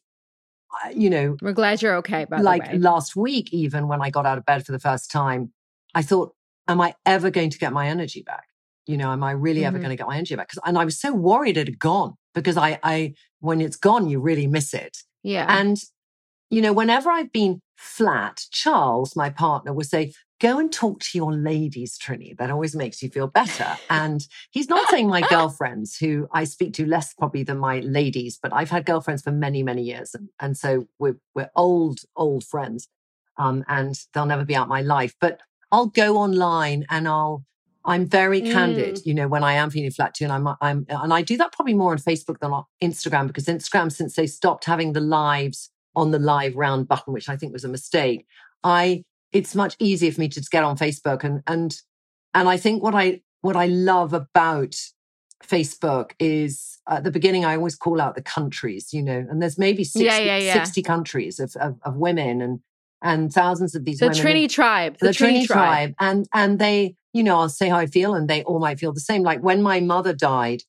[SPEAKER 4] I you know,
[SPEAKER 8] We're glad you're okay, by
[SPEAKER 4] like
[SPEAKER 8] the way.
[SPEAKER 4] last week, even when I got out of bed for the first time, I thought, am I ever going to get my energy back? You know, am I really ever
[SPEAKER 8] Mhm.
[SPEAKER 4] going to get my energy back? 'Cause, and I was so worried it had gone because I, I, when it's gone, you really miss it.
[SPEAKER 8] Yeah.
[SPEAKER 4] And, you know, whenever I've been flat, Charles, my partner, would say, go and talk to your ladies, Trini. That always makes you feel better. And he's not saying my girlfriends, who I speak to less probably than my ladies, but I've had girlfriends for many, many years. And, and so we're, we're old, old friends. Um, and they'll never be out my life. But I'll go online and I'll, I'm very candid,
[SPEAKER 7] Mm.
[SPEAKER 4] you know, when I am feeling flat too. And I'm, I'm, and I do that probably more on Facebook than on Instagram, because Instagram, since they stopped having the lives on the live round button, which I think was a mistake, I, it's much easier for me to just get on Facebook. And, and, and I think what I, what I love about Facebook is at the beginning, I always call out the countries, you know, and there's maybe sixty,
[SPEAKER 8] Yeah, yeah, yeah.
[SPEAKER 4] sixty countries of, of, of women and, and thousands of these
[SPEAKER 8] the
[SPEAKER 4] women.
[SPEAKER 8] Trini tribe.
[SPEAKER 4] The,
[SPEAKER 8] The, Trini,
[SPEAKER 4] Trini
[SPEAKER 8] tribe.
[SPEAKER 4] tribe. And, and they, you know, I'll say how I feel and they all might feel the same. Like when my mother died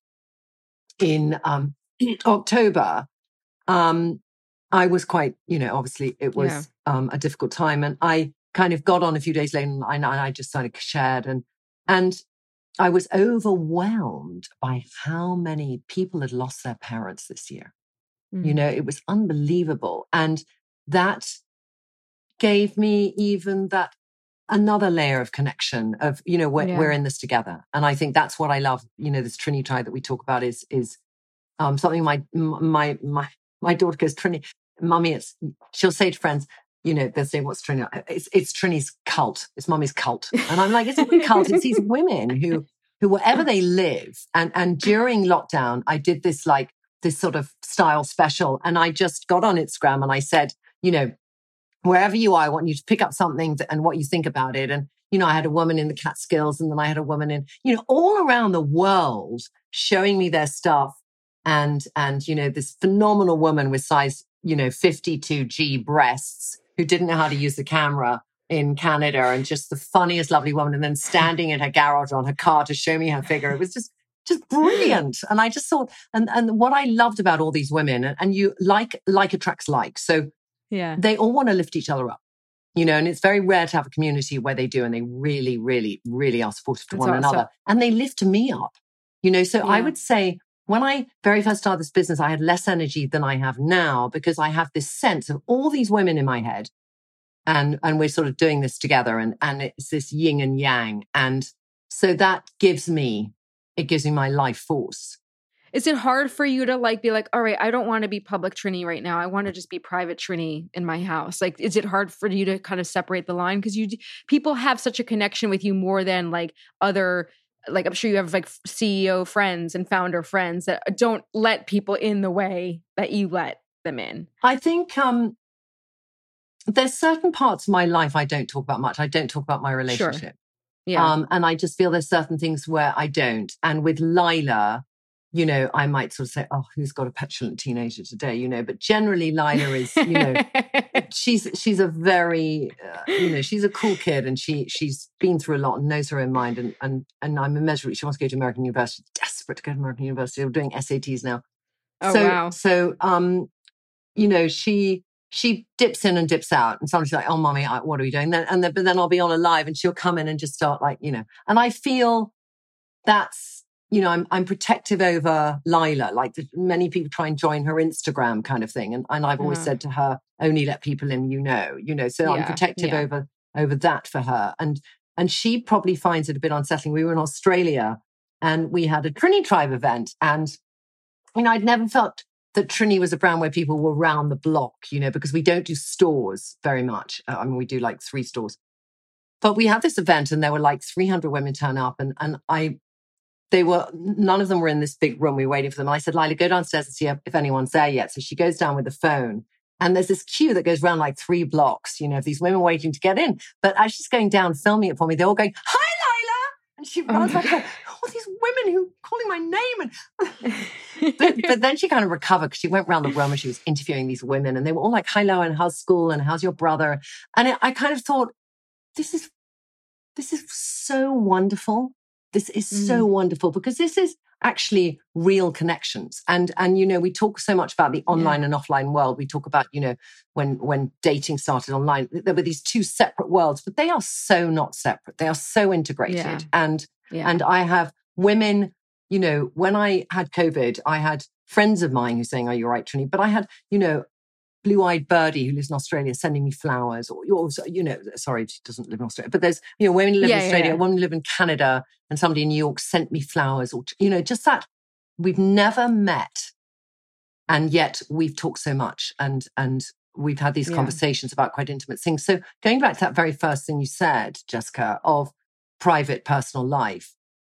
[SPEAKER 4] in um, October, um, I was quite, you know, obviously it was
[SPEAKER 8] Yeah.
[SPEAKER 4] um, a difficult time. And I kind of got on a few days later and I, and I just kind of shared. And, and I was overwhelmed by how many people had lost their parents this year.
[SPEAKER 8] Mhm.
[SPEAKER 4] You know, it was unbelievable. And that gave me even that another layer of connection of, you know, we're,
[SPEAKER 8] Yeah.
[SPEAKER 4] we're in this together. And I think that's what I love. You know, this Trini tribe that we talk about is, is um, something my, my, my, my daughter goes, Trini, Mummy, it's, she'll say to friends, you know, they'll say, what's Trini? It's, it's Trini's cult. It's Mummy's cult. And I'm like, it's not a cult. It's these women who, who wherever they live. And, and during lockdown, I did this like, this sort of style special. And I just got on Instagram and I said, you know, wherever you are, I want you to pick up something that, and what you think about it. And, you know, I had a woman in the Catskills and then I had a woman in, you know, all around the world showing me their stuff. And, and, you know, this phenomenal woman with size, you know, fifty-two G breasts who didn't know how to use the camera in Canada and just the funniest, lovely woman. And then standing in her garage on her car to show me her figure. It was just, just brilliant. And I just thought, and, and what I loved about all these women, and, and you like, like attracts like. So
[SPEAKER 8] Yeah.
[SPEAKER 4] they all want to lift each other up. You know, and it's very rare to have a community where they do, and they really, really, really are supportive to
[SPEAKER 8] That's
[SPEAKER 4] one
[SPEAKER 8] awesome.
[SPEAKER 4] another. And they lift me up, you know. So
[SPEAKER 8] Yeah.
[SPEAKER 4] I would say when I very first started this business, I had less energy than I have now because I have this sense of all these women in my head, and, and we're sort of doing this together, and, and it's this yin and yang. And so that gives me, it gives me my life force.
[SPEAKER 8] Is it hard for you to like be like, all right, I don't want to be public Trini right now. I want to just be private Trini in my house. Like, is it hard for you to kind of separate the line? Because you people have such a connection with you more than like other, like I'm sure you have like C E O friends and founder friends that don't let people in the way that you let them in.
[SPEAKER 4] I think um, there's certain parts of my life I don't talk about much. I don't talk about my relationship.
[SPEAKER 8] Sure. Yeah.
[SPEAKER 4] Um, and I just feel there's certain things where I don't. And with Lila, you know, I might sort of say, oh, who's got a petulant teenager today, you know, but generally Lila is, you know, she's, she's a very, uh, you know, she's a cool kid, and she, she's been through a lot and knows her own mind. And, and, and I'm immeasurably, she wants to go to American University, desperate to go to American University. We're doing S A Ts now.
[SPEAKER 8] Oh,
[SPEAKER 4] so,
[SPEAKER 8] wow.
[SPEAKER 4] So, um, you know, she, she dips in and dips out, and somebody's like, oh, mommy, I, what are we doing? Then, and then, but then I'll be on a live and she'll come in and just start like, you know, and I feel that's, you know, I'm I'm protective over Lila. Like the, many people try and join her Instagram kind of thing. And, and I've always
[SPEAKER 8] Uh-huh.
[SPEAKER 4] said to her, only let people in you know, you know, so I'm
[SPEAKER 8] Yeah,
[SPEAKER 4] protective
[SPEAKER 8] yeah.
[SPEAKER 4] over over that for her. And and she probably finds it a bit unsettling. We were in Australia and we had a Trini Tribe event. And, you know, I'd never felt that Trini was a brand where people were round the block, you know, because we don't do stores very much. Uh, I mean, we do like three stores. But we had this event and there were like three hundred women turn up, and and I... They were, none of them were in this big room. We were waiting for them. And I said, Lila, go downstairs and see if anyone's there yet. So she goes down with the phone. And there's this queue that goes around like three blocks, you know, of these women waiting to get in. But as she's going down, filming it for me, they're all going, hi, Lila. And she runs back, oh, all these women who are calling my name. And but, but then she kind of recovered because she went around the room and she was interviewing these women. And they were all like, hi, Lila, and how's school? And how's your brother? And it, I kind of thought, this is, this is so wonderful. This is so
[SPEAKER 8] Mm.
[SPEAKER 4] wonderful because this is actually real connections. And, and, you know, we talk so much about the online and offline world. We talk about, you know, when, when dating started online, there were these two separate worlds, but they are so not separate. They are so integrated.
[SPEAKER 8] Yeah.
[SPEAKER 4] And,
[SPEAKER 8] Yeah.
[SPEAKER 4] and I have women, you know, when I had COVID, I had friends of mine who saying, are you all right, Trini? But I had, you know, Blue-Eyed Birdie, who lives in Australia, sending me flowers, or, or you know, sorry, she doesn't live in Australia, but there's, you know, women who live
[SPEAKER 8] Yeah,
[SPEAKER 4] in
[SPEAKER 8] yeah,
[SPEAKER 4] Australia,
[SPEAKER 8] yeah.
[SPEAKER 4] women who live in Canada, and somebody in New York sent me flowers, or, you know, just that we've never met, and yet we've talked so much, and, and we've had these
[SPEAKER 8] Yeah.
[SPEAKER 4] conversations about quite intimate things. So going back to that very first thing you said, Jessica, of private personal life,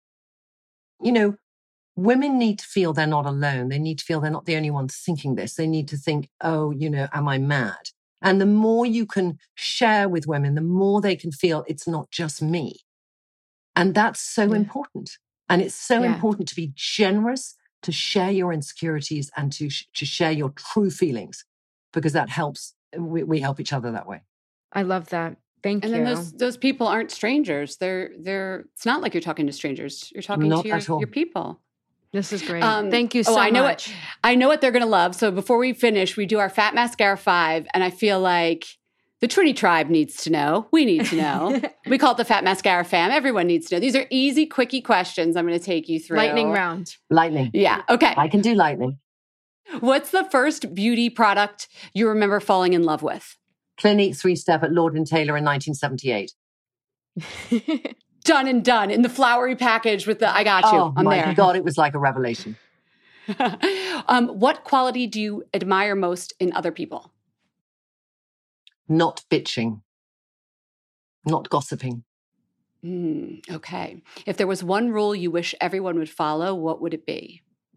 [SPEAKER 4] you know, women need to feel they're not alone. They need to feel they're not the only ones thinking this. They need to think, oh, you know, am I mad? And the more you can share with women, the more they can feel it's not just me. And that's so
[SPEAKER 8] Yeah.
[SPEAKER 4] important. And it's so
[SPEAKER 8] Yeah.
[SPEAKER 4] important to be generous, to share your insecurities, and to, sh- to share your true feelings, because that helps. We, we help each other that way.
[SPEAKER 8] I love that. Thank
[SPEAKER 7] And
[SPEAKER 8] you.
[SPEAKER 7] then those those people aren't strangers. They're they're. It's not like you're talking to strangers. You're talking
[SPEAKER 4] Not
[SPEAKER 7] to your,
[SPEAKER 4] at all.
[SPEAKER 7] your people.
[SPEAKER 8] This is great.
[SPEAKER 7] Um,
[SPEAKER 8] Thank you
[SPEAKER 7] oh,
[SPEAKER 8] so
[SPEAKER 7] I know
[SPEAKER 8] much.
[SPEAKER 7] What, I know what they're going to love. So before we finish, we do our Fat Mascara five, and I feel like the Trini Tribe needs to know. We need to know. We call it the Fat Mascara fam. Everyone needs to know. These are easy, quickie questions I'm going to take you through.
[SPEAKER 8] Lightning round.
[SPEAKER 4] Lightning.
[SPEAKER 7] Yeah. Okay.
[SPEAKER 4] I can do lightning.
[SPEAKER 7] What's the first beauty product you remember falling in love with?
[SPEAKER 4] Clinique three-step at Lord and Taylor in nineteen seventy-eight.
[SPEAKER 7] Done and done in the flowery package with the I got you.
[SPEAKER 4] Oh
[SPEAKER 7] I'm
[SPEAKER 4] my
[SPEAKER 7] there.
[SPEAKER 4] God, it was like a revelation.
[SPEAKER 7] um, what quality do you admire most in other people?
[SPEAKER 4] Not bitching. Not gossiping.
[SPEAKER 7] Mm, okay. If there was one rule you wish everyone would follow, what would it be?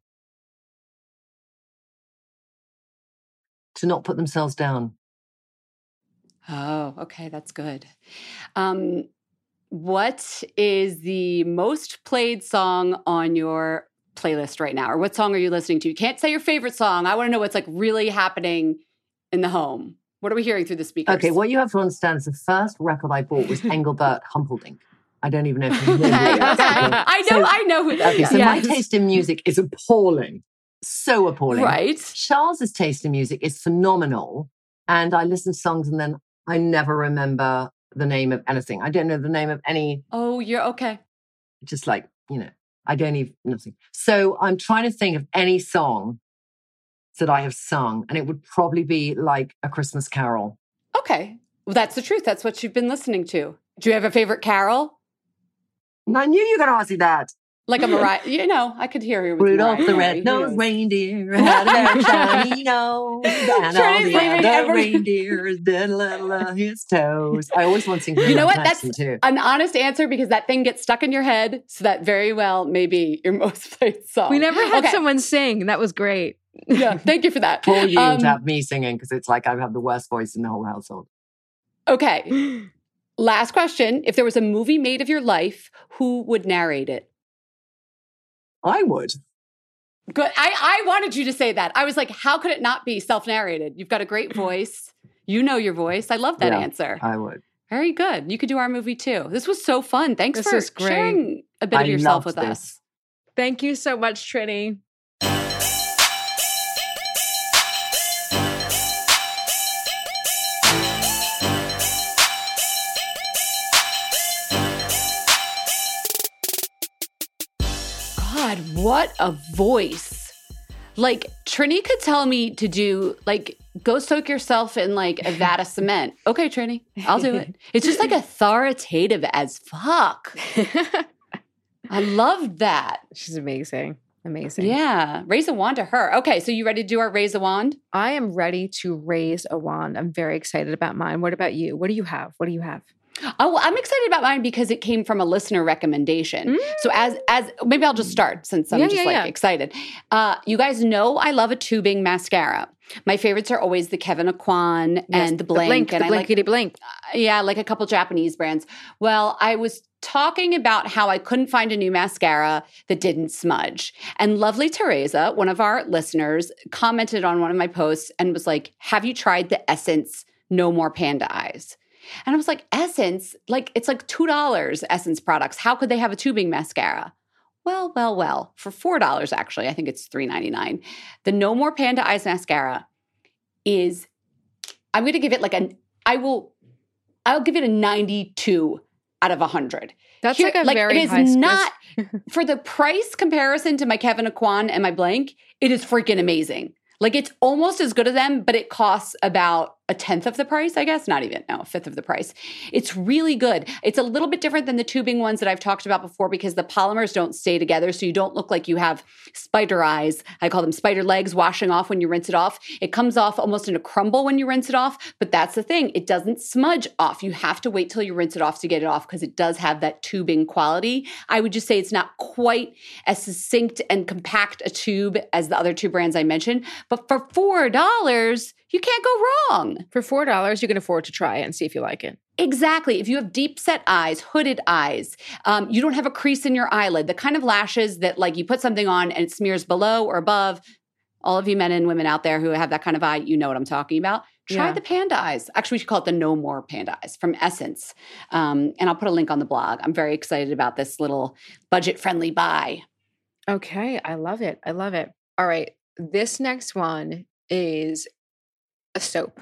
[SPEAKER 4] To not put themselves down.
[SPEAKER 7] Oh, okay. That's good. Um, what is the most played song on your playlist right now? Or what song are you listening to? You can't say your favorite song. I want to know what's like really happening in the home. What are we hearing through the speakers?
[SPEAKER 4] Okay, what you have to understand is the first record I bought was Engelbert Humperdinck. I don't even know if you know who he is.
[SPEAKER 7] I know,
[SPEAKER 4] So-
[SPEAKER 7] I know who that
[SPEAKER 4] Okay,
[SPEAKER 7] is.
[SPEAKER 4] so my
[SPEAKER 7] Yes.
[SPEAKER 4] taste in music is appalling. So appalling.
[SPEAKER 7] Right.
[SPEAKER 4] Charles's taste in music is phenomenal. And I listen to songs and then I never remember the name of anything. I don't know the name of any.
[SPEAKER 7] Oh, you're okay.
[SPEAKER 4] Just like, you know, I don't even, nothing. So I'm trying to think of any song that I have sung, and it would probably be like A Christmas Carol.
[SPEAKER 7] Okay. Well, that's the truth. That's what you've been listening to. Do you have a favorite carol?
[SPEAKER 4] I knew you were going to ask me that.
[SPEAKER 7] Like a Mariah, you know, I could hear you with
[SPEAKER 4] Rudolph
[SPEAKER 7] Mariah
[SPEAKER 4] the
[SPEAKER 7] Carey.
[SPEAKER 4] red-nosed reindeer had a very shiny nose, and all
[SPEAKER 7] Trinity's
[SPEAKER 4] the
[SPEAKER 7] leaving
[SPEAKER 4] other
[SPEAKER 7] every-
[SPEAKER 4] reindeers did little on his toes. I always want to sing.
[SPEAKER 7] You know what? That's
[SPEAKER 4] too.
[SPEAKER 7] an honest answer because that thing gets stuck in your head. So that very well may be your most played song.
[SPEAKER 8] We never had
[SPEAKER 7] Okay.
[SPEAKER 8] someone sing. That was great.
[SPEAKER 7] Yeah, thank you for that.
[SPEAKER 4] For you
[SPEAKER 7] Um,
[SPEAKER 4] to have me singing, because it's like I have the worst voice in the whole household.
[SPEAKER 7] Okay. Last question. If there was a movie made of your life, who would narrate it?
[SPEAKER 4] I would.
[SPEAKER 7] Good. I, I wanted you to say that. I was like, how could it not be self-narrated? You've got a great voice. You know your voice. I love that
[SPEAKER 4] Yeah,
[SPEAKER 7] answer.
[SPEAKER 4] I would.
[SPEAKER 7] Very good. You could do our movie too. This was so fun. Thanks
[SPEAKER 8] This
[SPEAKER 7] for
[SPEAKER 8] is great.
[SPEAKER 7] sharing a bit
[SPEAKER 4] I
[SPEAKER 7] of yourself
[SPEAKER 4] loved
[SPEAKER 7] with
[SPEAKER 4] this.
[SPEAKER 7] us.
[SPEAKER 8] Thank you so much, Trini.
[SPEAKER 7] God, what a voice. Like, Trini could tell me to do, like, go soak yourself in, like, a vat of cement. Okay, Trini, I'll do it. It's just, like, authoritative as fuck. I loved that.
[SPEAKER 8] She's amazing. Amazing.
[SPEAKER 7] Yeah. Raise a wand to her. Okay, so you ready to do our raise a wand?
[SPEAKER 8] I am ready to raise a wand. I'm very excited about mine. What about you? What do you have? What do you have?
[SPEAKER 7] Oh, well, I'm excited about mine because it came from a listener recommendation.
[SPEAKER 8] Mm.
[SPEAKER 7] So as as maybe I'll just start since I'm
[SPEAKER 8] Yeah,
[SPEAKER 7] just
[SPEAKER 8] yeah,
[SPEAKER 7] like
[SPEAKER 8] yeah.
[SPEAKER 7] excited. Uh, you guys know I love a tubing mascara. My favorites are always the Kevin Aquan
[SPEAKER 8] Yes,
[SPEAKER 7] and the Blank,
[SPEAKER 8] the
[SPEAKER 7] and I like
[SPEAKER 8] blankety blink.
[SPEAKER 7] yeah, like a couple Japanese brands. Well, I was talking about how I couldn't find a new mascara that didn't smudge. And lovely Teresa, one of our listeners, commented on one of my posts and was like, have you tried the Essence No More Panda Eyes? And I was like, Essence? Like, it's like two dollars Essence products. How could they have a tubing mascara? Well, well, well, for four dollars actually, I think it's three ninety-nine. The No More Panda Eyes mascara is, I'm going to give it like an, I will, I'll give it a ninety-two out of one hundred.
[SPEAKER 8] That's
[SPEAKER 7] Here-
[SPEAKER 8] like a very
[SPEAKER 7] it is
[SPEAKER 8] high squiz.
[SPEAKER 7] not, for the price comparison to my Kevin Aquan and my Blank, it is freaking amazing. Like, it's almost as good as them, but it costs about a tenth of the price, I guess. Not even, no, a fifth of the price. It's really good. It's a little bit different than the tubing ones that I've talked about before because the polymers don't stay together, so you don't look like you have spider eyes. I call them spider legs washing off when you rinse it off. It comes off almost in a crumble when you rinse it off, but that's the thing. It doesn't smudge off. You have to wait till you rinse it off to get it off because it does have that tubing quality. I would just say it's not quite as succinct and compact a tube as the other two brands I mentioned, but for four dollars, you can't go wrong.
[SPEAKER 8] For four dollars, you can afford to try it and see if you like it.
[SPEAKER 7] Exactly. If you have deep set eyes, hooded eyes, um, you don't have a crease in your eyelid, the kind of lashes that like you put something on and it smears below or above. All of you men and women out there who have that kind of eye, you know what I'm talking about. Try
[SPEAKER 8] Yeah.
[SPEAKER 7] the Panda Eyes. Actually, we should call it the No More Panda Eyes from Essence. Um, and I'll put a link on the blog. I'm very excited about this little budget-friendly buy.
[SPEAKER 8] Okay, I love it. I love it. All right, this next one is a soap.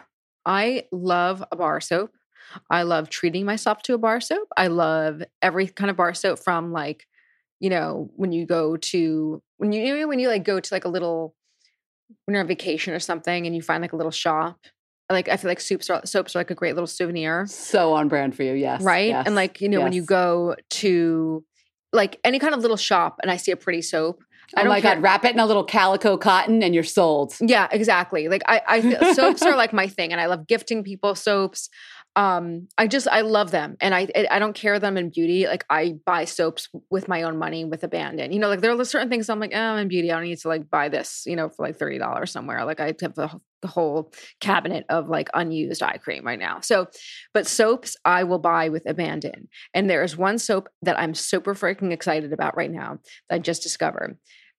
[SPEAKER 8] I love a bar soap. I love treating myself to a bar soap. I love every kind of bar soap from like, you know, when you go to when you, you know, when you like go to like a little when you're on vacation or something and you find like a little shop. Like I feel like soaps are soaps are like a great little souvenir.
[SPEAKER 7] So on brand for you, yes.
[SPEAKER 8] Right?
[SPEAKER 7] yes,
[SPEAKER 8] And like, you know, when you
[SPEAKER 7] yes.
[SPEAKER 8] go to like any kind of little shop and I see a pretty soap, I
[SPEAKER 7] Oh
[SPEAKER 8] don't
[SPEAKER 7] my
[SPEAKER 8] care.
[SPEAKER 7] God, wrap it in a little calico cotton and you're sold.
[SPEAKER 8] Yeah, exactly. Like I, I feel soaps are like my thing, and I love gifting people soaps. Um, I just I love them, and I I don't care them in beauty. Like I buy soaps with my own money with Abandon. You know, like there are certain things I'm like, oh, I'm in beauty. I don't need to like buy this, you know, for like thirty dollars somewhere. Like I have the, the whole cabinet of like unused eye cream right now. So, but soaps I will buy with Abandon, and there is one soap that I'm super freaking excited about right now that I just discovered.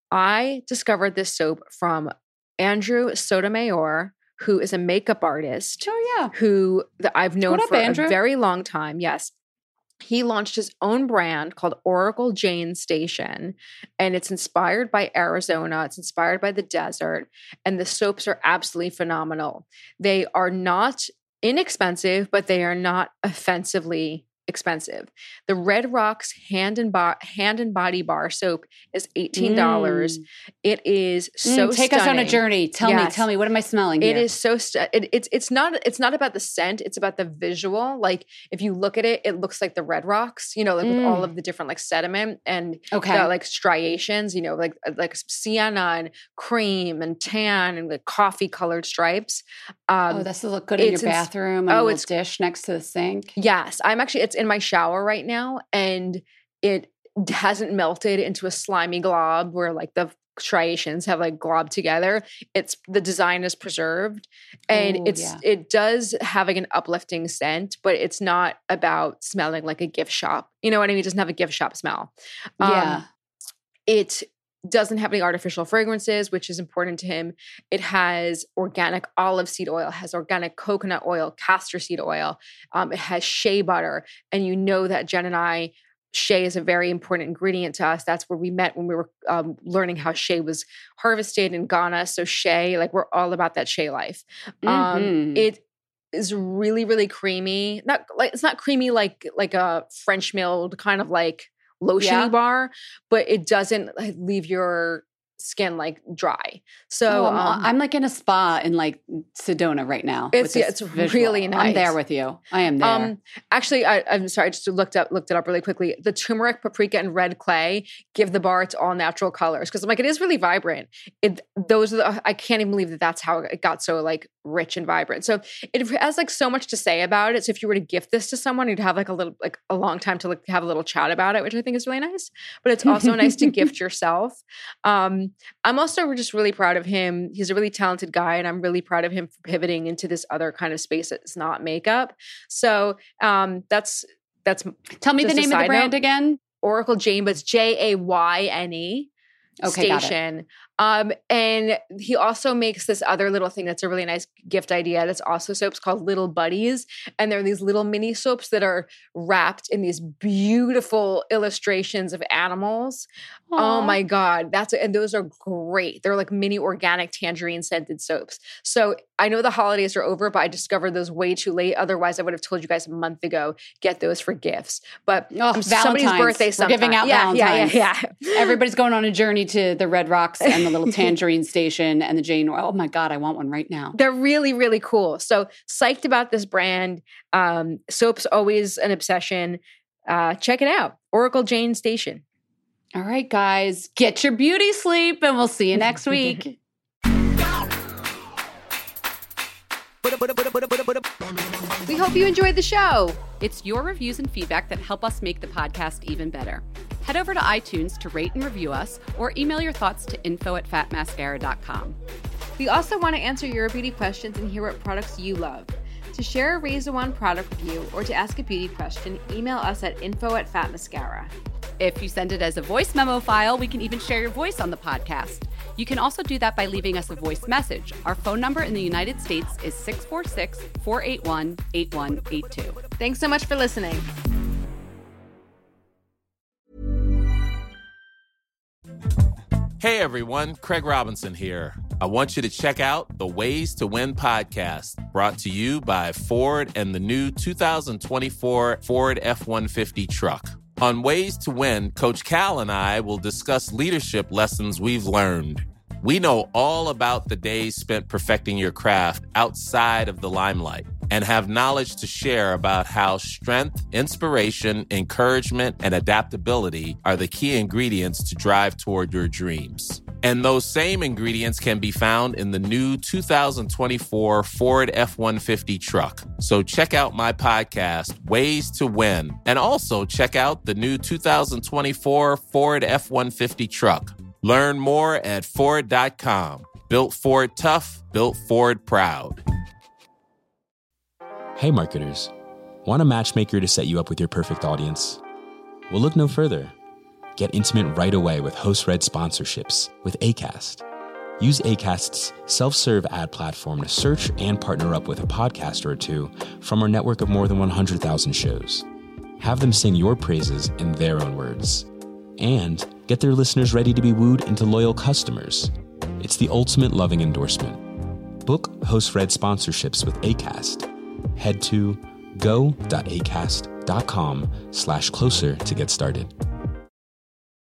[SPEAKER 8] I discovered this soap from Andrew Sotomayor, who is a makeup artist.
[SPEAKER 7] Oh yeah.
[SPEAKER 8] Who that I've known
[SPEAKER 7] What up,
[SPEAKER 8] for
[SPEAKER 7] Andrew?
[SPEAKER 8] a very long time. Yes. He launched his own brand called Oracle Jane Station, and it's inspired by Arizona. It's inspired by the desert, and the soaps are absolutely phenomenal. They are not inexpensive, but they are not offensively expensive. The Red Rocks hand and bo- hand and body bar soap is eighteen dollars. Mm. It is so
[SPEAKER 7] mm, take
[SPEAKER 8] stunning.
[SPEAKER 7] us on a journey. Tell yes. me, tell me, what am I smelling
[SPEAKER 8] It
[SPEAKER 7] here?
[SPEAKER 8] is so stu- it, it's it's not it's not about the scent, it's about the visual. Like if you look at it, it looks like the Red Rocks, you know, like mm. with all of the different like sediment and
[SPEAKER 7] okay.
[SPEAKER 8] the, like striations, you know, like like sienna and cream and tan and like coffee colored stripes.
[SPEAKER 7] Um, oh, this will look good in your bathroom. And
[SPEAKER 8] oh,
[SPEAKER 7] a
[SPEAKER 8] it's
[SPEAKER 7] dish next to the sink.
[SPEAKER 8] Yes, I'm actually. It's in my shower right now, and it hasn't melted into a slimy glob where like the striations have like globbed together. It's the design is preserved, and Ooh, it's yeah. it does have like an uplifting scent, but it's not about smelling like a gift shop. You know what I mean? It doesn't have a gift shop smell.
[SPEAKER 7] Yeah,
[SPEAKER 8] um, it doesn't have any artificial fragrances, which is important to him. It has organic olive seed oil, has organic coconut oil, castor seed oil. Um, it has shea butter. And you know that Jen and I, shea is a very important ingredient to us. That's where we met when we were um, learning how shea was harvested in Ghana. So shea, like we're all about that shea life. Mm-hmm. Um, it is really, really creamy. Not like it's not creamy like like a French milled kind of like lotiony yeah. bar, but it doesn't leave your skin like dry. So
[SPEAKER 7] oh, I'm,
[SPEAKER 8] um,
[SPEAKER 7] I'm like in a spa in like Sedona right now.
[SPEAKER 8] It's yeah, it's visual. Really nice.
[SPEAKER 7] I'm there with you. I am there. Um,
[SPEAKER 8] actually, I, I'm sorry. I just looked up looked it up really quickly. The turmeric, paprika, and red clay give the bar its all natural colors because I'm like it is really vibrant. It those are the, I can't even believe that that's how it got so like rich and vibrant. So it has like so much to say about it. So if you were to gift this to someone, you'd have like a little like a long time to like have a little chat about it, which I think is really nice. But it's also nice to gift yourself. Um, I'm also just really proud of him. He's a really talented guy, and I'm really proud of him for pivoting into this other kind of space that's not makeup. So um, that's that's.
[SPEAKER 7] Tell me the name of the brand note. Again.
[SPEAKER 8] Oracle Jane, but it's J A Y N E.
[SPEAKER 7] Okay,
[SPEAKER 8] Station. Got it. Um, and he also makes this other little thing that's a really nice gift idea. That's also soaps called Little Buddies. And they're these little mini soaps that are wrapped in these beautiful illustrations of animals. Aww. Oh my God. That's and those are great. They're like mini organic tangerine scented soaps. So I know the holidays are over, but I discovered those way too late. Otherwise, I would have told you guys a month ago, get those for gifts. But
[SPEAKER 7] oh,
[SPEAKER 8] somebody's birthday sometime.
[SPEAKER 7] We're giving out
[SPEAKER 8] yeah,
[SPEAKER 7] Valentine's.
[SPEAKER 8] Yeah, yeah, yeah.
[SPEAKER 7] Everybody's going on a journey to the Red Rocks and the little tangerine station and the Jane. Oh my God, I want one right now.
[SPEAKER 8] They're really, really cool. So psyched about this brand. Um, soap's always an obsession. Uh, check it out. Oracle Jane Station.
[SPEAKER 7] All right, guys, get your beauty sleep and we'll see you next week.
[SPEAKER 8] We hope you enjoyed the show.
[SPEAKER 7] It's your reviews and feedback that help us make the podcast even better. Head over to iTunes to rate and review us or email your thoughts to info at fat mascara dot com.
[SPEAKER 8] We also want to answer your beauty questions and hear what products you love. To share a Razor One product review or to ask a beauty question, email us at info at fat mascara.
[SPEAKER 7] If you send it as a voice memo file, we can even share your voice on the podcast. You can also do that by leaving us a voice message. Our phone number in the United States is six four six, four eight one, eight one eight two.
[SPEAKER 8] Thanks so much for listening.
[SPEAKER 9] Hey everyone, Craig Robinson here. I want you to check out the Ways to Win podcast, brought to you by Ford and the new two thousand twenty-four Ford F one fifty truck. On Ways to Win, Coach Cal and I will discuss leadership lessons we've learned. We know all about the days spent perfecting your craft outside of the limelight and have knowledge to share about how strength, inspiration, encouragement, and adaptability are the key ingredients to drive toward your dreams. And those same ingredients can be found in the new two thousand twenty-four Ford F one fifty truck. So check out my podcast, Ways to Win, and also check out the new two thousand twenty-four Ford F one fifty truck. Learn more at Ford dot com. Built Ford tough, built Ford proud.
[SPEAKER 10] Hey marketers, want a matchmaker to set you up with your perfect audience? Well, look no further. Get intimate right away with host-read sponsorships with Acast. Use Acast's self-serve ad platform to search and partner up with a podcaster or two from our network of more than one hundred thousand shows. Have them sing your praises in their own words. And get their listeners ready to be wooed into loyal customers. It's the ultimate loving endorsement. Book host-read sponsorships with Acast. head to go.acast.com slash closer to get started.